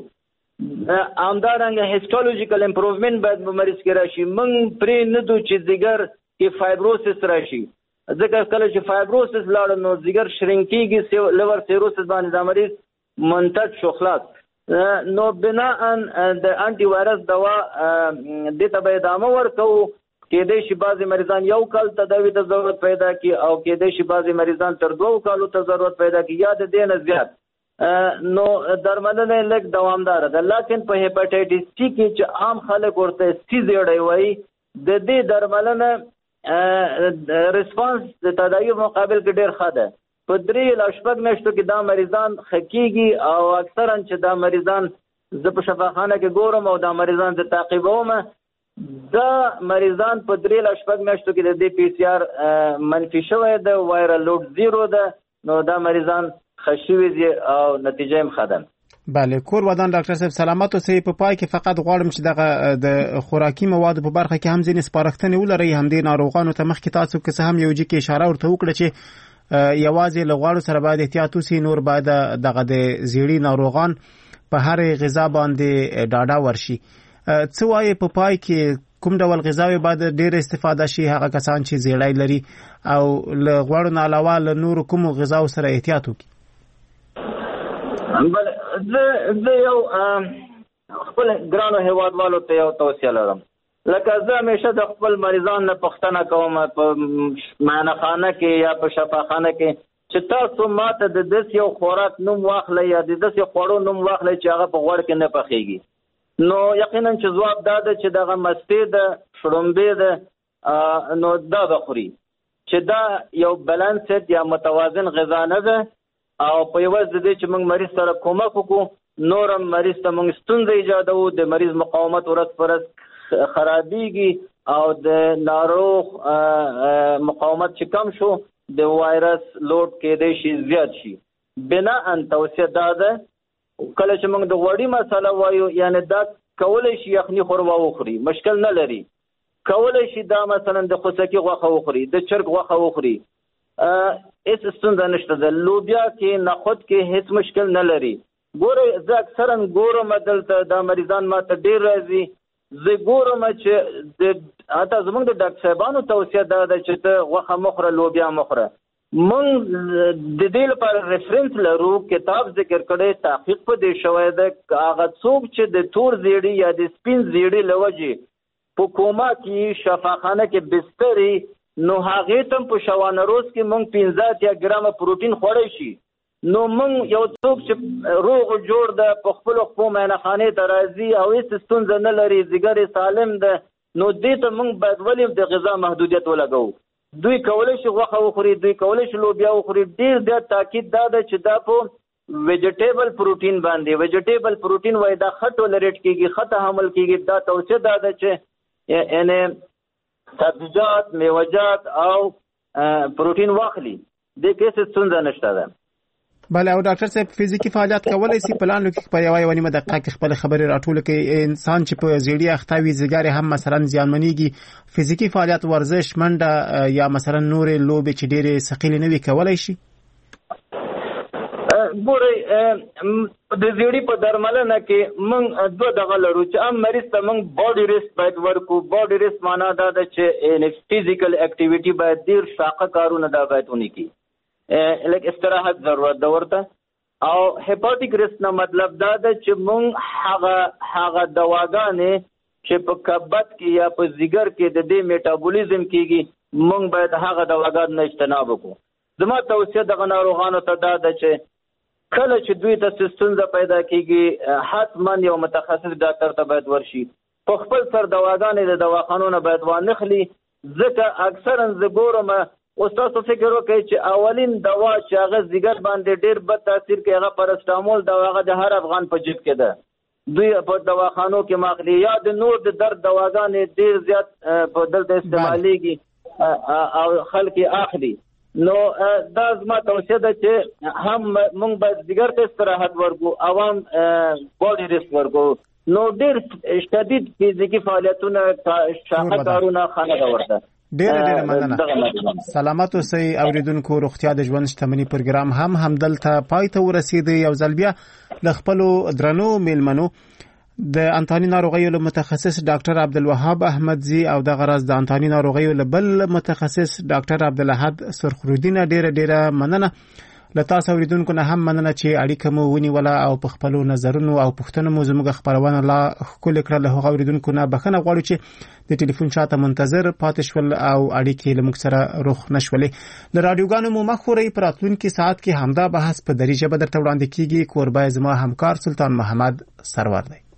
همدارنګه هیسټولوژیکل امپروومنټ باید په مریض کې راشي. موږ پرې نه دو چې ځیګر کې فایبروسس راشي، ځکه کله چې فایبروسس لاړ نو ځیګر شرینک کېږي، لیور سیروسس باندې دا مریض منتج شو خلاص. نو بناء د انټي وایرس دوا دې ته به ادامه ورکوو. کېدای شي بعضې مریضان یو کال تداوي ته ضرورت پیدا کړي او کېدای شي بعضې مریضان تر 2 کالو ته ضرورت پیدا کړي یا د دې نه زیات. نو درملنه لږ دوامداره ده. لیکن په هیپاټایټس سی کې چې عام خلک ورته سی زیړی وایي، د دې درملنه ریسپانس د تداوي مقابل کې ډېر ښه ده. په 3 ل 4 میاشتو کې دا مریضان ښه کېږي او اکثرا چې دا مریضان زه په شفاخانه کې ګورم او دا مریضان زه تعقیبوم، دا مریضان په 3 ل 4 میاشتو کې د دې پی سی آر منفي شوی ده، وایرل لوډ 0 ده، نو دا مریضان ښه شوي دي او نتیجه هم ښه ده. بله کور ودان ډاکټر صاحب سلامت اوسئ. په پای کې فقط غواړم چې دغه د خوراکي موادو په برخه کې هم ځینې سپارښتنې ولرئ همدې ناروغانو ته. مخکې تاسو که څه هم یو کې اشاره ورته وکړه چې یوازې له غواړو سره باید احتیاط وسي، نور باید دغه د زیړي ناروغان په هر غذا باندې ډاډه ورشي. څه وایي په پای کې کوم ډول غذاوې باید ډېر استفاده شي هغه کسان چې زیړی لري او له غوړو نه علاوه له نورو کومو غذاو سره احتیاط وکړي؟ زه یو خپل ګرانو هیوادوالو ته یو توصیه لرم. لکه زه همیشه د خپل مریضان نه پوښتنه کوم په معاینخانه کې یا په شفاخانه کې چې تاسو ماته د داسې یو خوراک نوم واخلئ یا د داسې خوړو نوم واخلئ چې هغه په غوړ کې نه پخېږي. نو یقینا چې ځواب دا ده چې دغه مستې ده، شړومبې ده، نو دا به خوري چې دا یو بیلانسډ یا متوازن غذا نه ده. او په یوازې د دې چې موږ مریض سره کومک وکړو، نور هم مریض ته موږ ستونزه ایجادوو، د مریض مقاومت ورځ پر ورځ خرابېږي او د ناروغ مقاومت چې کم شو د وایرس لوډ کېدای شي زیات شي. بناء توصیه دا ده کله چې موږ د غوړي مسله وایو، یعنی دا کولی شي یخني خورما وخوري، مشکل نه لري. کولی شي دا مثلا د خوسکي غوښه وخوري، د چرګ غوښه وخوري، هیڅ ستونزه نشته ده. لوبیا کې نخود کې هیڅ مشکل نه لري. ګوره زه اکثرا ګورم دلته دا مریضان ماته ډېر راځي، زه ګورم چې حتی زموږ د ډاکټر صاحبانو توصیه دا ده چې ته غوښه مه خوره، لوبیا مه خوره. موږ د دې لپاره ریفرنس لرو، کتاب ذکر کړی، تحقیق په دې شوی ده. هغه څوک چې د تور زیړي یا د سپین زیړي له وجې په کوما کې شفاخانه کې بستري، نو هغې ته په شوانه روز کې موږ 15 ګرامه پروټین خوړی شي. نو موږ یو څوک چې روغ جوړ ده په خپلو خپلو معاینخانې ته راځي او هېڅ ستونزه نه لري، ځیګر سالم ده، نو دې ته موږ باید ولې د غذا محدودیت ولګوو؟ دوی کولی شي غوښه وخوري، دوی کولی شي لوبیا وخوري. ډېر زیات تاکید دا ده چې دا په ویجیټیبل پروټین باندې، ویجیټیبل پروټین وایي دا ښه ټولریټ کېږي، ښه تحمل کېږي. دا توصیه دا ده چې یعنې سبزیجات، میوجات او پروټین واخلي، دې کې هېڅ ستونزه نشته ده. بله او ډاکټر صاحب فزیکي فعالیت کولی شي په لاندې کې په یوه نیمه دقیقه کې خپل خبرې راټوله کړي. انسان چې په زیړي اخته وي، ځیګر هم مثلا زیانمنېږي، فزیکي فعالیت، ورزش، منډه یا مثلا نورې لوبې چې ډېرې ثقیلې نه وي کولی شي؟ ګورئ د زیړي په درملنه کې موږ دوه دغه لرو چې عام مریض ته موږ باډي ریسټ باید ورکړو. باډي ریسټ معنا دا ده چې فزیکل اکټیویټي باید ډېر شاقه کارونه دا باید ونه کړي، لکه استراحت ضرورت ده ورته. او هیپاټیک ریسک نه مطلب دا ده چې موږ هغه دواګانې چې په کبد کې یا په ځیګر کې د دې میټابولیزم کېږي، موږ باید هغه دواګانو نه اجتناب وکړو. زما توصیه دغه ناروغانو ته دا ده چې کله چې دوی ته ستونزه پیدا کېږي، حتما یو متخصص ډاکټر ته باید ورشي. په خپل سر دواګانې د دواخانو نه باید وانخلي ځکه اکثرا زه ګورم اوس تاسو فکر وکړئ چې اولین دوا چې هغه ځیګر باندې ډېر بد تاثیر کوي هغه پاراسټامول دوا هغه د هر افغان په جیب کې ده دوی په دواخانو کې ماخلي یا د نور د درد دواګانې ډېر زیات په دلته استعمالیږي او خلک اخلي نو دا زما توصیه ده چې هم موږ باید ځیګر ته استراحت ورکړو عوام باډي ریسټ ورکړو نو ډېر شدید فزیکي فعالیتونه شاقه کارونه خانه ورته ډېر مننه سلامات اوسئ اوریدونکو روغتیا د ژوند شتمنۍ پروګرام هم دلته پای ته ورسېدی یو ځل بیا له خپلو درنو میلمنو د انتاني ناروغیو له متخصص ډاکټر عبدالوهاب احمدزي او د غرض د انتاني ناروغیو له بل متخصص ډاکټر عبدالاحد سرخرودین ډېر مننه له تاسو اوریدونکو نه هم مننه چې اړیکه مو ونیوله او په خپلو نظرونو او پوښتنو مو زموږ خبرونه لا ښکلې کړه له هغو اوریدونکو نه بخښنه غواړو چې د ټلیفون شاته منتظر پاتې شول او اړیکې له موږ سره روښ نه شولې له راډیوګانو مو مه خورئ په راتلونکي ساعت کې همدا بحث په دري ژبه درته وړاندې کیږي کوربه زما همکار سلطان محمد سرور دی